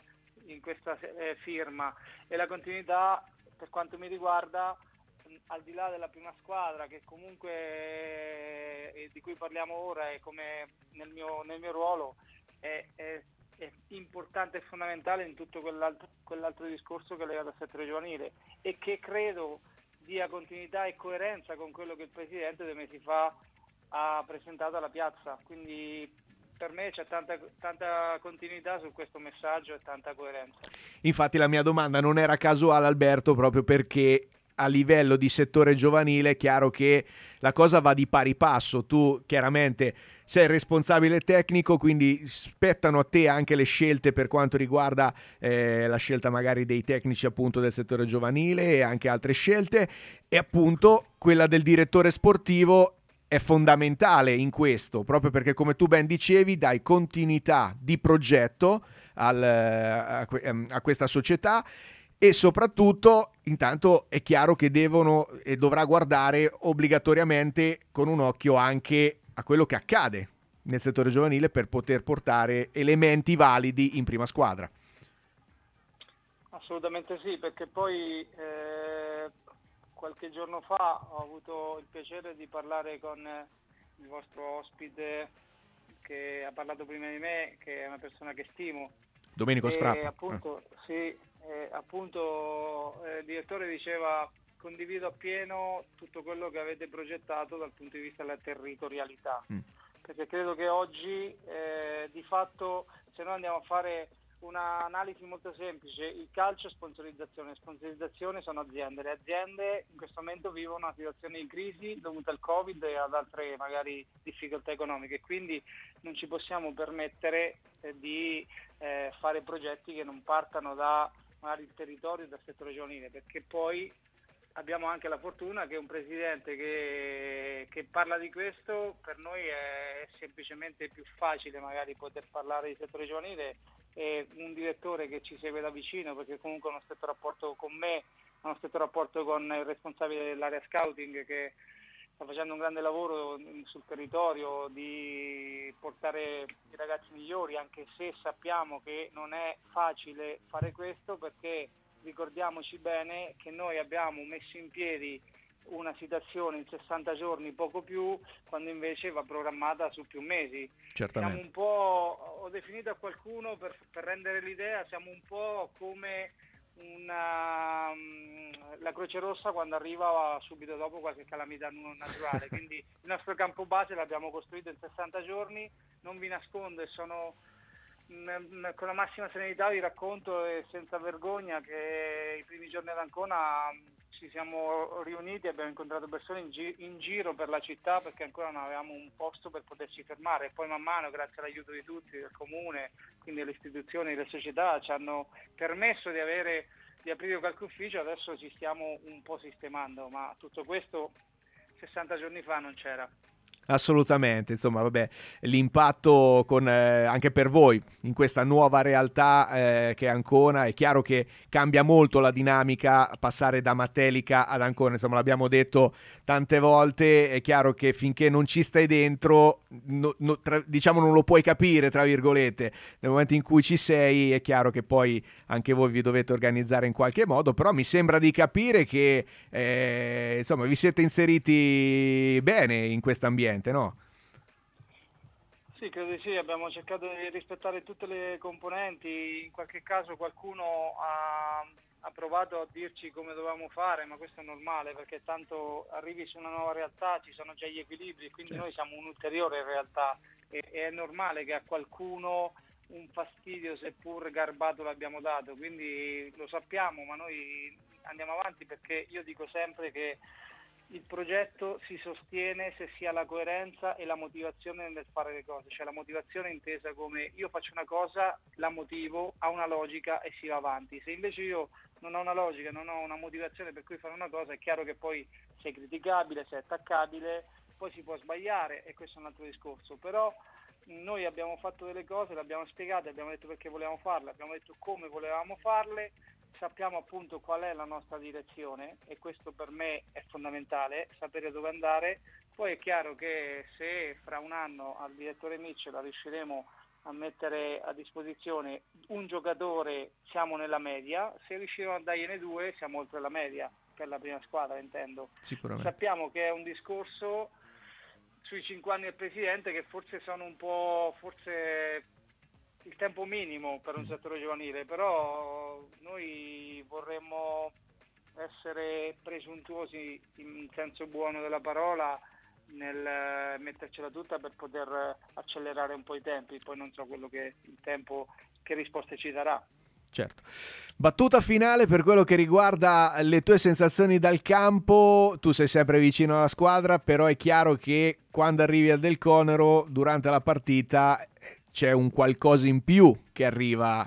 firma, e la continuità per quanto mi riguarda, al di là della prima squadra, che comunque di cui parliamo ora e come nel mio ruolo è importante e fondamentale in tutto quell'altro discorso che è legato al settore giovanile, e che credo dia continuità e coerenza con quello che il Presidente 2 mesi fa ha presentato alla piazza, quindi per me c'è tanta continuità su questo messaggio e tanta coerenza. Infatti la mia domanda non era casuale, Alberto, proprio perché a livello di settore giovanile è chiaro che la cosa va di pari passo. Tu chiaramente sei il responsabile tecnico, quindi spettano a te anche le scelte per quanto riguarda la scelta magari dei tecnici appunto del settore giovanile e anche altre scelte, e appunto quella del direttore sportivo è fondamentale in questo, proprio perché, come tu ben dicevi, dai continuità di progetto a questa società, e soprattutto intanto è chiaro che devono e dovrà guardare obbligatoriamente con un occhio anche a quello che accade nel settore giovanile per poter portare elementi validi in prima squadra. Assolutamente sì, perché poi qualche giorno fa ho avuto il piacere di parlare con il vostro ospite che ha parlato prima di me, che è una persona che stimo. Domenico Strappa. Appunto, sì, appunto il direttore diceva: condivido appieno tutto quello che avete progettato dal punto di vista della territorialità, perché credo che oggi di fatto, se noi andiamo a fare un'analisi molto semplice, il calcio è sponsorizzazione sono aziende, le aziende in questo momento vivono una situazione di crisi dovuta al Covid e ad altre magari difficoltà economiche, quindi non ci possiamo permettere di fare progetti che non partano da magari il territorio e dal settore giovanile, perché poi abbiamo anche la fortuna che un presidente che parla di questo, per noi è semplicemente più facile magari poter parlare di settore giovanile, e un direttore che ci segue da vicino, perché comunque ha uno stretto rapporto con me, ha uno stretto rapporto con il responsabile dell'area scouting, che sta facendo un grande lavoro sul territorio di portare i ragazzi migliori, anche se sappiamo che non è facile fare questo, perché ricordiamoci bene che noi abbiamo messo in piedi una situazione in 60 giorni, poco più, quando invece va programmata su più mesi. Certamente. Siamo un po', ho definito a qualcuno per rendere l'idea, siamo un po' come la Croce Rossa quando arriva subito dopo qualche calamità naturale, quindi il nostro campo base l'abbiamo costruito in 60 giorni, non vi nascondo, e sono con la massima serenità vi racconto e senza vergogna che i primi giorni ad Ancona ci siamo riuniti e abbiamo incontrato persone in giro per la città, perché ancora non avevamo un posto per poterci fermare, e poi man mano, grazie all'aiuto di tutti, del comune, quindi delle istituzioni, delle società, ci hanno permesso di aprire qualche ufficio. Adesso ci stiamo un po' sistemando, ma tutto questo 60 giorni fa non c'era. Assolutamente, insomma, vabbè, l'impatto anche per voi in questa nuova realtà che è Ancona, è chiaro che cambia molto la dinamica passare da Matelica ad Ancona, insomma l'abbiamo detto tante volte, è chiaro che finché non ci stai dentro, diciamo non lo puoi capire, tra virgolette, nel momento in cui ci sei è chiaro che poi anche voi vi dovete organizzare in qualche modo, però mi sembra di capire che insomma vi siete inseriti bene in questo ambiente. No? Sì, credo di sì, abbiamo cercato di rispettare tutte le componenti, in qualche caso qualcuno ha provato a dirci come dovevamo fare, ma questo è normale perché tanto arrivi su una nuova realtà, ci sono già gli equilibri, quindi noi siamo un'ulteriore realtà e è normale che a qualcuno un fastidio seppur garbato l'abbiamo dato, quindi lo sappiamo, ma noi andiamo avanti perché io dico sempre che il progetto si sostiene se si ha la coerenza e la motivazione nel fare le cose, cioè la motivazione intesa come io faccio una cosa, la motivo, ha una logica e si va avanti. Se invece io non ho una logica, non ho una motivazione per cui fare una cosa, è chiaro che poi sei criticabile, sei attaccabile, poi si può sbagliare e questo è un altro discorso, però noi abbiamo fatto delle cose, le abbiamo spiegate, abbiamo detto perché volevamo farle, abbiamo detto come volevamo farle, sappiamo appunto qual è la nostra direzione e questo per me è fondamentale, sapere dove andare. Poi è chiaro che se fra un anno al direttore Mitchell riusciremo a mettere a disposizione un giocatore siamo nella media, se riusciremo a dargliene due siamo oltre la media per la prima squadra, intendo. Sicuramente. Sappiamo che è un discorso sui 5 anni del presidente che forse sono un po' il tempo minimo per un settore giovanile, però noi vorremmo essere presuntuosi in senso buono della parola nel mettercela tutta per poter accelerare un po' i tempi, poi non so il tempo che risposte ci darà. Certo. Battuta finale per quello che riguarda le tue sensazioni dal campo, tu sei sempre vicino alla squadra, però è chiaro che quando arrivi al Del Conero durante la partita c'è un qualcosa in più che arriva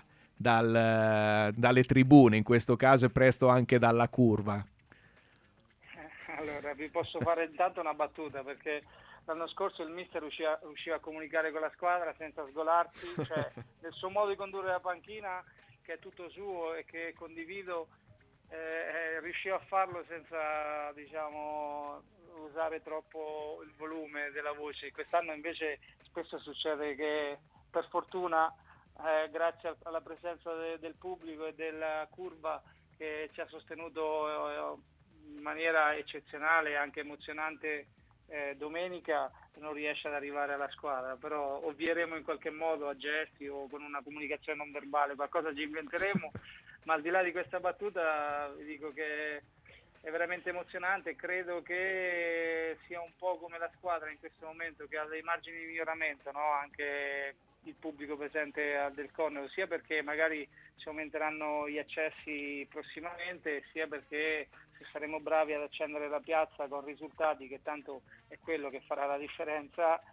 dalle tribune, in questo caso e presto anche dalla curva. Allora, vi posso fare intanto una battuta, perché l'anno scorso il mister riusciva a comunicare con la squadra senza sgolarsi, cioè nel suo modo di condurre la panchina, che è tutto suo e che condivido, riusciva a farlo senza, diciamo, usare troppo il volume della voce. Quest'anno invece spesso succede che per fortuna grazie alla presenza del pubblico e della curva che ci ha sostenuto in maniera eccezionale e anche emozionante domenica, non riesce ad arrivare alla squadra, però ovvieremo in qualche modo a gesti o con una comunicazione non verbale, qualcosa ci inventeremo, ma al di là di questa battuta vi dico che è veramente emozionante, credo che sia un po' come la squadra in questo momento che ha dei margini di miglioramento, no? Anche il pubblico presente al Del Conero, sia perché magari si aumenteranno gli accessi prossimamente, sia perché se saremo bravi ad accendere la piazza con risultati, che tanto è quello che farà la differenza,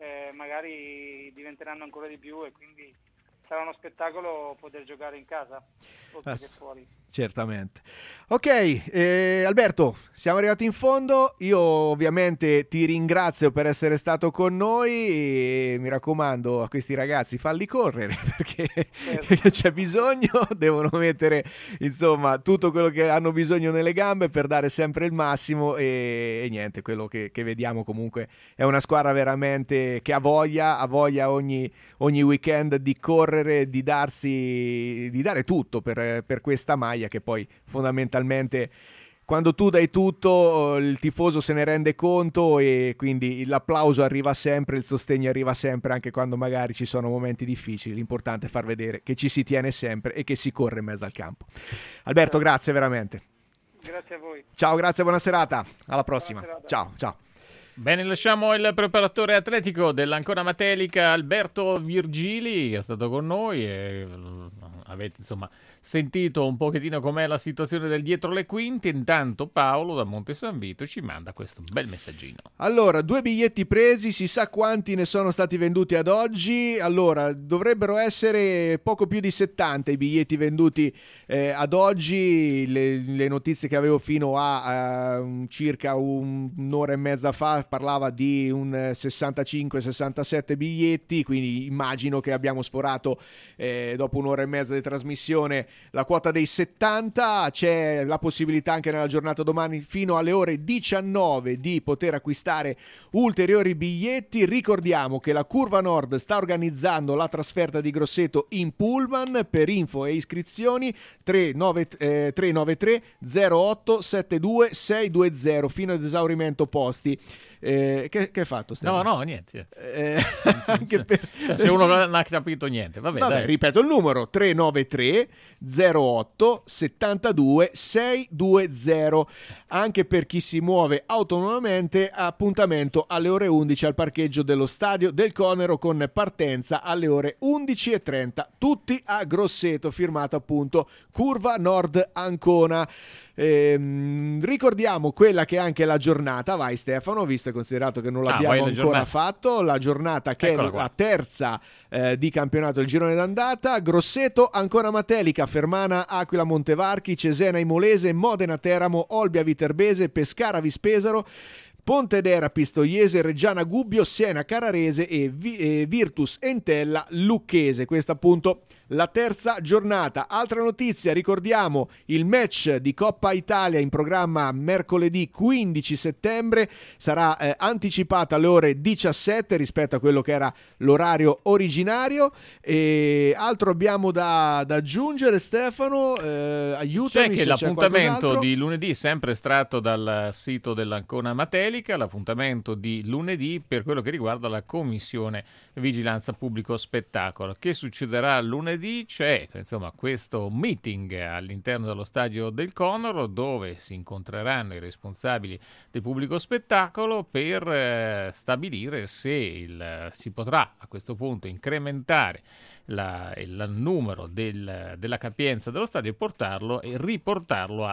magari diventeranno ancora di più e quindi sarà uno spettacolo poter giocare in casa oltre che fuori. Certamente. Ok, Alberto, siamo arrivati in fondo. Io ovviamente ti ringrazio per essere stato con noi e mi raccomando a questi ragazzi falli correre perché c'è bisogno, devono mettere insomma tutto quello che hanno bisogno nelle gambe per dare sempre il massimo e niente, quello che vediamo comunque è una squadra veramente che ha voglia ogni weekend di correre, di dare tutto per questa maglia che poi fondamentalmente quando tu dai tutto il tifoso se ne rende conto e quindi l'applauso arriva sempre, il sostegno arriva sempre anche quando magari ci sono momenti difficili, l'importante è far vedere che ci si tiene sempre e che si corre in mezzo al campo. Alberto, grazie veramente. Grazie a voi. Ciao, grazie, buona serata, alla prossima. Ciao. Bene, lasciamo il preparatore atletico dell'Ancona Matelica Alberto Virgili, che è stato con noi e avete insomma sentito un pochettino com'è la situazione del dietro le quinte. Intanto Paolo da Monte San Vito ci manda questo bel messaggino. Allora, 2 biglietti presi, si sa quanti ne sono stati venduti ad oggi. Allora, dovrebbero essere poco più di 70 i biglietti venduti ad oggi. Le notizie che avevo fino a circa un'ora e mezza fa parlava di un 65-67 biglietti, quindi immagino che abbiamo sforato dopo un'ora e mezza di trasmissione la quota dei 70. C'è la possibilità anche nella giornata domani fino alle ore 19 di poter acquistare ulteriori biglietti. Ricordiamo che la Curva Nord sta organizzando la trasferta di Grosseto in pullman. Per info e iscrizioni 393 08 72 620 fino ad esaurimento posti. Che hai fatto, Stefano? No, niente. Se uno non ha capito niente, vabbè, dai. Ripeto il numero: 393 08 72 620. Anche per chi si muove autonomamente, appuntamento alle ore 11 al parcheggio dello Stadio del Conero con partenza alle ore 11:30, tutti a Grosseto. Firmato appunto Curva Nord Ancona. Ricordiamo quella che è anche la giornata, vai Stefano, visto e considerato che non l'abbiamo ancora fatto, la giornata che Eccola è la terza di campionato, il girone d'andata. Grosseto, Ancona Matelica, Fermana Aquila Montevarchi, Cesena Imolese, Modena Teramo, Olbia Viterbese, Pescara Vispesaro, Pontedera Pistoiese, Reggiana Gubbio, Siena Carrarese e Virtus Entella Lucchese. Questa appunto la terza giornata. Altra notizia, ricordiamo il match di Coppa Italia in programma mercoledì 15 settembre, sarà anticipato alle ore 17 rispetto a quello che era l'orario originario. E altro abbiamo da aggiungere, Stefano? Aiutami. C'è che l'appuntamento di lunedì, sempre estratto dal sito dell'Ancona Matelica, l'appuntamento di lunedì per quello che riguarda la Commissione Vigilanza Pubblico Spettacolo. Che succederà lunedì? C'è insomma questo meeting all'interno dello stadio del Conero, dove si incontreranno i responsabili del pubblico spettacolo per stabilire se si potrà a questo punto incrementare il numero della capienza dello stadio e riportarlo a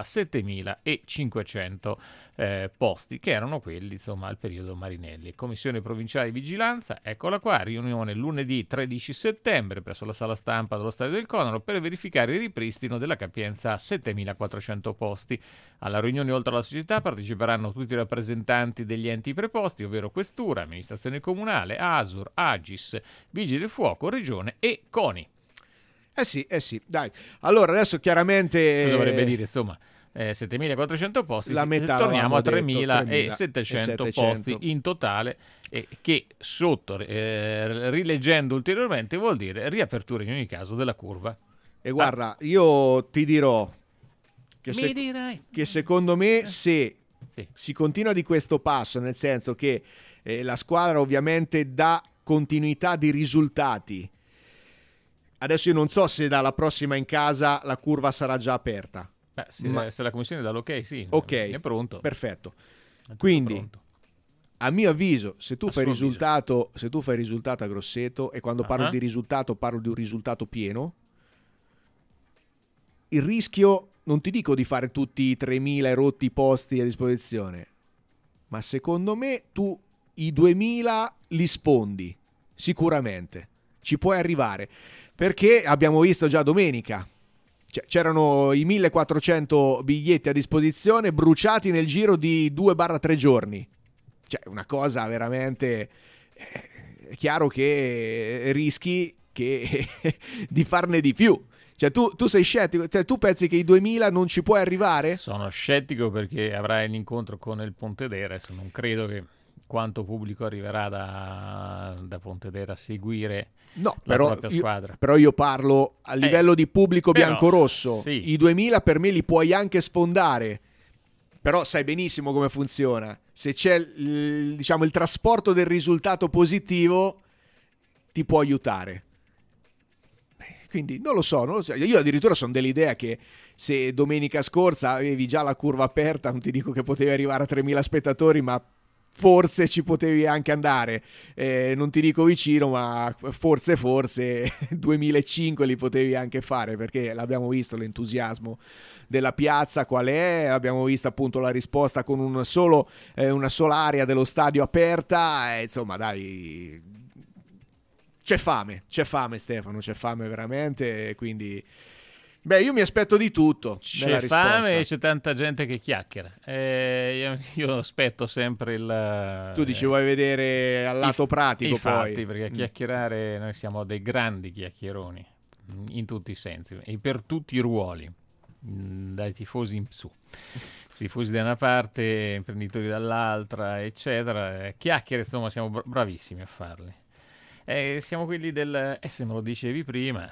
7.500 posti, che erano quelli insomma al periodo Marinelli. Commissione provinciale di vigilanza, eccola qua, riunione lunedì 13 settembre presso la sala stampa dello stadio del Conero per verificare il ripristino della capienza a 7.400 posti. Alla riunione, oltre alla società, parteciperanno tutti i rappresentanti degli enti preposti, ovvero Questura, Amministrazione Comunale, ASUR, Agis, Vigili del Fuoco, Regione e CONI. Eh sì, dai. Allora, adesso chiaramente... Cosa vorrebbe dire, insomma? 7.400 posti, la metà, torniamo a 3.700 posti in totale, che sotto, rileggendo ulteriormente, vuol dire riapertura in ogni caso della curva. E guarda, io ti dirò che secondo me se si continua di questo passo, nel senso che la squadra ovviamente dà continuità di risultati. Adesso io non so se dalla prossima in casa la curva sarà già aperta. Se la commissione dà l'ok, sì, è pronto. Perfetto. Quindi, pronto. A mio avviso, se tu fai risultato a Grosseto, e quando parlo di risultato parlo di un risultato pieno, il rischio, non ti dico di fare tutti i 3.000 rotti posti a disposizione, ma secondo me tu i 2.000 li sfondi, sicuramente. Ci puoi arrivare, perché abbiamo visto già domenica. C'erano i 1.400 biglietti a disposizione bruciati nel giro di 2-3 giorni. Una cosa veramente... È chiaro che rischi di farne di più. Tu sei scettico? Tu pensi che i 2.000 non ci puoi arrivare? Sono scettico perché avrai l'incontro con il Pontedera. Non credo che quanto pubblico arriverà da Pontedera a seguire la propria squadra. Però io parlo a livello di pubblico biancorosso. Sì. I 2.000 per me li puoi anche sfondare, però sai benissimo come funziona. Se c'è il trasporto del risultato positivo, ti può aiutare. Quindi non lo so. Io addirittura sono dell'idea che se domenica scorsa avevi già la curva aperta, non ti dico che potevi arrivare a 3.000 spettatori, ma forse ci potevi anche andare, non ti dico vicino, ma forse 2005 li potevi anche fare, perché l'abbiamo visto l'entusiasmo della piazza qual è, abbiamo visto appunto la risposta con una sola area dello stadio aperta, insomma dai, c'è fame Stefano, c'è fame veramente, quindi io mi aspetto di tutto. C'è fame e c'è tanta gente che chiacchiera. Io aspetto sempre Tu dici vuoi vedere al lato pratico, fatti, poi. Perché a chiacchierare noi siamo dei grandi chiacchieroni, in tutti i sensi e per tutti i ruoli, dai tifosi in su. Tifosi da una parte, imprenditori dall'altra, eccetera. Chiacchiere, insomma, siamo bravissimi a farle. Siamo quelli del se me lo dicevi prima.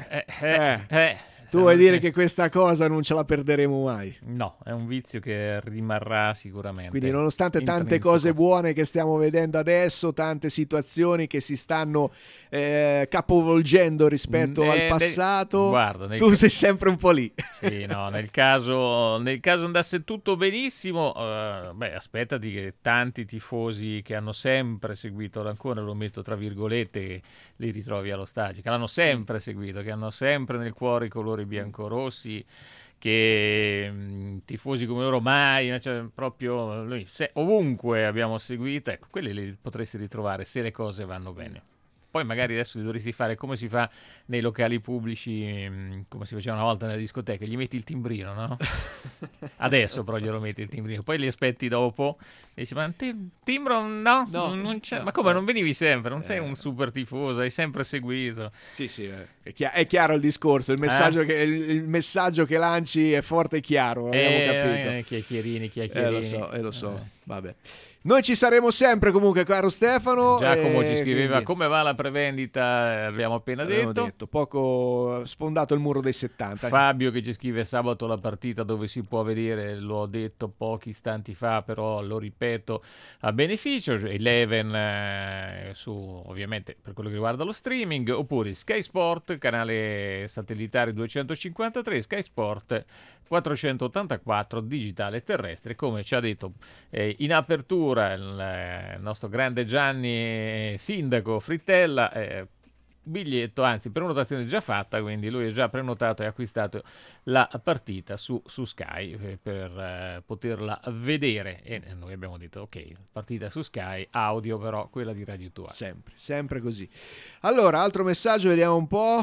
Tu vuoi dire che questa cosa non ce la perderemo mai? No, è un vizio che rimarrà sicuramente. Quindi nonostante tante cose buone che stiamo vedendo adesso, tante situazioni che si stanno capovolgendo rispetto al passato, guarda, tu sei sempre un po' lì. Sì, no, nel caso andasse tutto benissimo, aspettati che tanti tifosi che hanno sempre seguito l'Ancona, lo metto tra virgolette, li ritrovi allo stadio, che l'hanno sempre seguito, che hanno sempre nel cuore i colori biancorossi, che tifosi come loro mai, cioè proprio ovunque abbiamo seguito, ecco, quelli li potresti ritrovare se le cose vanno bene. Poi magari adesso li dovresti fare come si fa nei locali pubblici, come si faceva una volta nelle discoteche, gli metti il timbrino, no? Adesso però glielo metti il timbrino, poi li aspetti dopo e dici, ma timbro no, non c'è. Ma come, non venivi sempre, non sei un super tifoso, hai sempre seguito. Sì, è chiaro il discorso, il messaggio che lanci è forte e chiaro, abbiamo capito. Chiacchierini. Lo so. Vabbè. Noi ci saremo sempre comunque, caro Stefano. Giacomo ci scriveva come va la prevendita, abbiamo appena detto. Poco sfondato il muro dei 70. Fabio che ci scrive sabato la partita dove si può vedere, l'ho detto pochi istanti fa, però lo ripeto a beneficio, Eleven su, ovviamente per quello che riguarda lo streaming, oppure Sky Sport, canale satellitare 253, Sky Sport 484 digitale terrestre, come ci ha detto in apertura il nostro grande Gianni Sindaco Frittella, biglietto, anzi prenotazione già fatta, quindi lui è già prenotato e acquistato la partita su Sky per poterla vedere, e noi abbiamo detto ok, partita su Sky, audio però quella di Radio Tua. Sempre così. Allora, altro messaggio, vediamo un po'.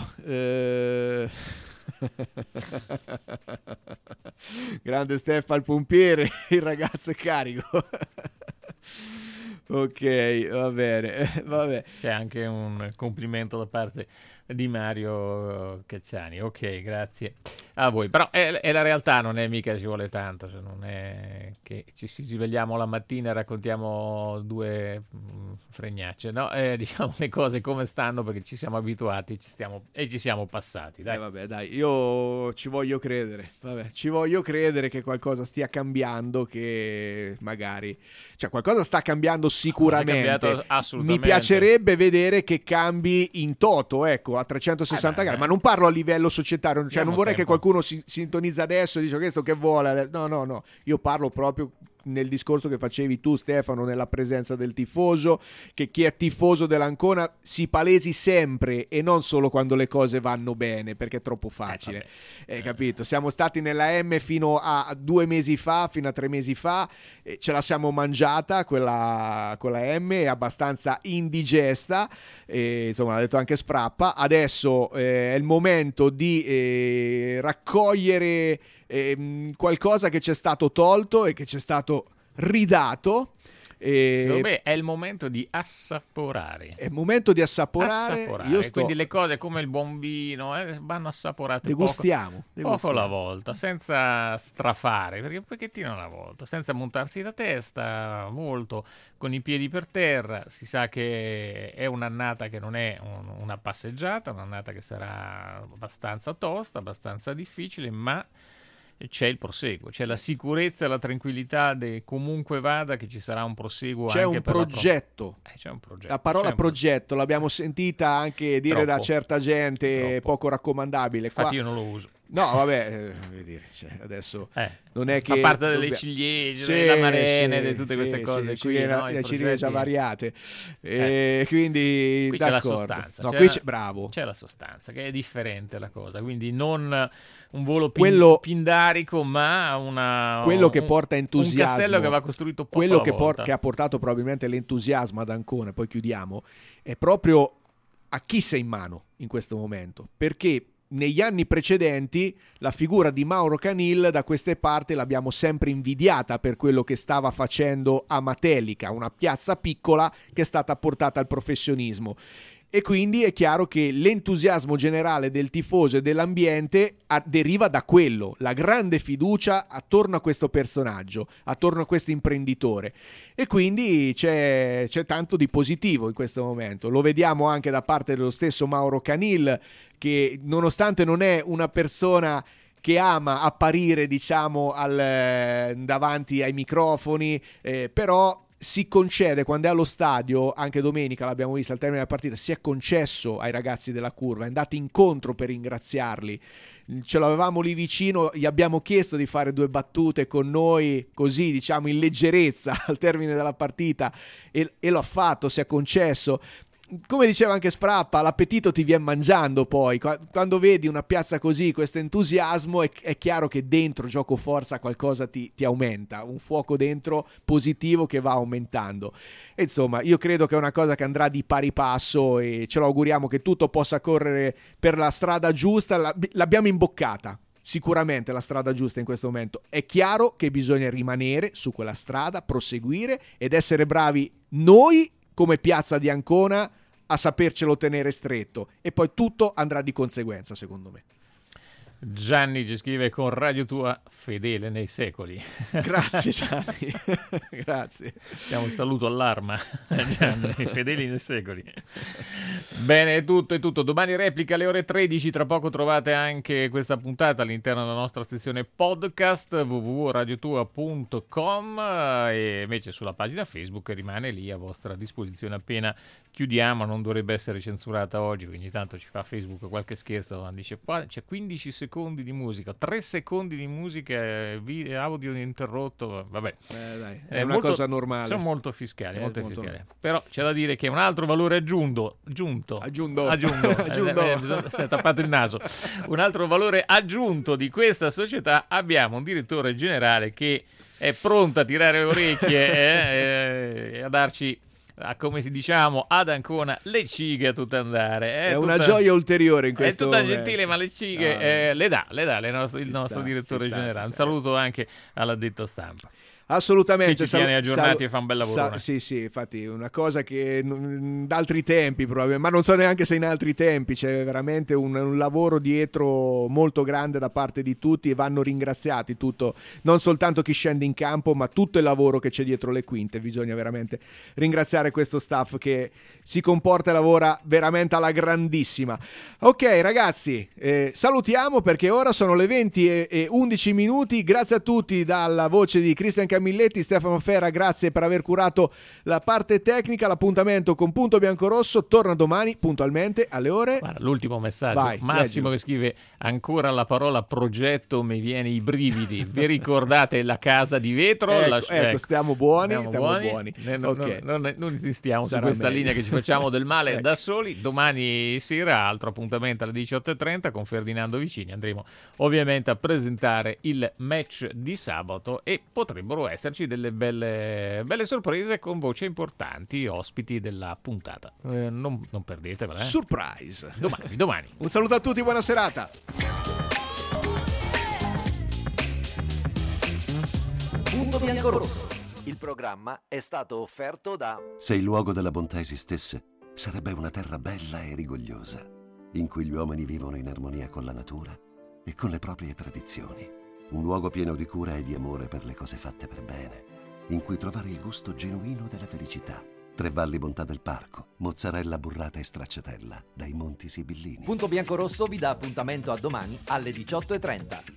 Grande Stefano Pompiere, il ragazzo è carico. Ok, va bene, vabbè. C'è anche un complimento da parte di Mario Cacciani. Ok, grazie a voi. Però è la realtà, non è mica ci vuole tanto, cioè non è che ci svegliamo la mattina e raccontiamo due fregnacce, no? Diciamo le cose come stanno, perché ci siamo abituati ci siamo passati. Dai. Vabbè, dai, io ci voglio credere. Ci voglio credere che qualcosa stia cambiando, che magari, cioè qualcosa sta cambiando sicuramente. Mi piacerebbe vedere che cambi in toto, ecco, a 360 gradi, ma non parlo a livello societario, cioè non vorrei che qualcuno si sintonizza adesso e dice questo che vuole. No, io parlo proprio nel discorso che facevi tu, Stefano, nella presenza del tifoso, che chi è tifoso dell'Ancona si palesi sempre e non solo quando le cose vanno bene, perché è troppo facile, capito? Siamo stati nella M fino a 2 mesi fa, fino a 3 mesi fa, ce la siamo mangiata quella M, è abbastanza indigesta, insomma l'ha detto anche Sfrappa. Adesso è il momento di raccogliere qualcosa che ci è stato tolto e che ci è stato ridato. Secondo me è il momento di assaporare. È il momento di assaporare. Quindi le cose come il buon vino vanno assaporate degustiamo. Poco alla volta, senza strafare, perché un pochettino alla volta, senza montarsi la testa molto, con i piedi per terra. Si sa che è un'annata che non è una passeggiata, un'annata che sarà abbastanza tosta, abbastanza difficile, ma c'è il proseguo, c'è la sicurezza e la tranquillità comunque vada, che ci sarà un proseguo. C'è anche un progetto. C'è un progetto. La parola progetto l'abbiamo sentita anche dire da certa gente, troppo. poco raccomandabile. Infatti io non lo uso. No, vabbè, dire, cioè, adesso non è che fa parte delle ciliegie, delle amarene, di tutte queste cose qui, le ciliegie variate. Quindi qui c'è la sostanza. No, bravo. C'è la sostanza, che è differente la cosa, quindi non un volo pindarico, ma quello che porta entusiasmo, un castello che va costruito poco quello alla volta. che ha portato probabilmente l'entusiasmo ad Ancona, poi chiudiamo, è proprio a chi sei in mano in questo momento, perché negli anni precedenti la figura di Mauro Canil da queste parti l'abbiamo sempre invidiata per quello che stava facendo a Matelica, una piazza piccola che è stata portata al professionismo. E quindi è chiaro che l'entusiasmo generale del tifoso e dell'ambiente deriva da quello, la grande fiducia attorno a questo personaggio, attorno a questo imprenditore. E quindi c'è tanto di positivo in questo momento. Lo vediamo anche da parte dello stesso Mauro Canil, che nonostante non è una persona che ama apparire, diciamo, davanti ai microfoni, però si concede, quando è allo stadio, anche domenica l'abbiamo visto al termine della partita, si è concesso ai ragazzi della curva, è andato incontro per ringraziarli, ce l'avevamo lì vicino, gli abbiamo chiesto di fare 2 battute con noi, così diciamo in leggerezza al termine della partita, e lo ha fatto, si è concesso. Come diceva anche Sprappa, l'appetito ti viene mangiando poi, quando vedi una piazza così, questo entusiasmo, è chiaro che dentro gioco forza qualcosa ti aumenta, un fuoco dentro positivo che va aumentando. E insomma, io credo che è una cosa che andrà di pari passo e ce lo auguriamo che tutto possa correre per la strada giusta, l'abbiamo imboccata. Sicuramente la strada giusta in questo momento. È chiaro che bisogna rimanere su quella strada, proseguire ed essere bravi noi come piazza di Ancona a sapercelo tenere stretto, e poi tutto andrà di conseguenza, secondo me. Gianni ci scrive: con Radio Tua fedele nei secoli. Grazie Gianni. Grazie. Diamo un saluto all'arma. Gianni, fedeli nei secoli. Bene, è tutto. Domani replica alle ore 13. Tra poco trovate anche questa puntata all'interno della nostra sezione podcast www.radiotua.com, e invece sulla pagina Facebook rimane lì a vostra disposizione appena chiudiamo. Non dovrebbe essere censurata oggi, quindi tanto ci fa Facebook qualche scherzo, dice qua c'è 15 secondi di musica, 3 secondi di musica, audio interrotto, vabbè. Dai, è una cosa normale. Sono molto fiscali, però c'è da dire che un altro valore aggiunto. Si è tappato il naso. Un altro valore aggiunto di questa società: abbiamo un direttore generale che è pronto a tirare le orecchie e a darci, come si diciamo ad Ancona, le cighe a tutto andare. È una gioia ulteriore in questo momento. È tutta momento. gentile, ma le cighe le dà il nostro direttore generale. Un saluto anche all'addetto stampa. Assolutamente, che ci tiene aggiornati e fa un bel lavoro. Sì, infatti una cosa che da altri tempi probabilmente, ma non so neanche se in altri tempi, c'è veramente un lavoro dietro molto grande da parte di tutti, e vanno ringraziati non soltanto chi scende in campo, ma tutto il lavoro che c'è dietro le quinte. Bisogna veramente ringraziare questo staff che si comporta e lavora veramente alla grandissima. Ok ragazzi, salutiamo, perché ora sono le 20:11. Grazie a tutti dalla voce di Cristian Camilletti, Stefano Ferra, grazie per aver curato la parte tecnica. L'appuntamento con Punto Biancorosso torna domani puntualmente alle ore. Guarda, l'ultimo messaggio. Vai, Massimo che scrive: ancora la parola progetto mi viene i brividi. Vi ricordate la casa di vetro? Ecco, stiamo buoni. Non insistiamo su questa linea che ci facciamo del male da soli. Domani sera altro appuntamento alle 18:30 con Ferdinando Vicini. Andremo ovviamente a presentare il match di sabato e potrebbero esserci delle belle sorprese con voci importanti, ospiti della puntata. Non perdetevela. Surprise. Domani. Un saluto a tutti, buona serata. Punto Biancorosso. Il programma è stato offerto da... Se il luogo della bontà esistesse, sarebbe una terra bella e rigogliosa, in cui gli uomini vivono in armonia con la natura e con le proprie tradizioni. Un luogo pieno di cura e di amore per le cose fatte per bene, in cui trovare il gusto genuino della felicità. Tre Valli Bontà del Parco, mozzarella burrata e stracciatella dai Monti Sibillini. Punto Biancorosso vi dà appuntamento a domani alle 18:30.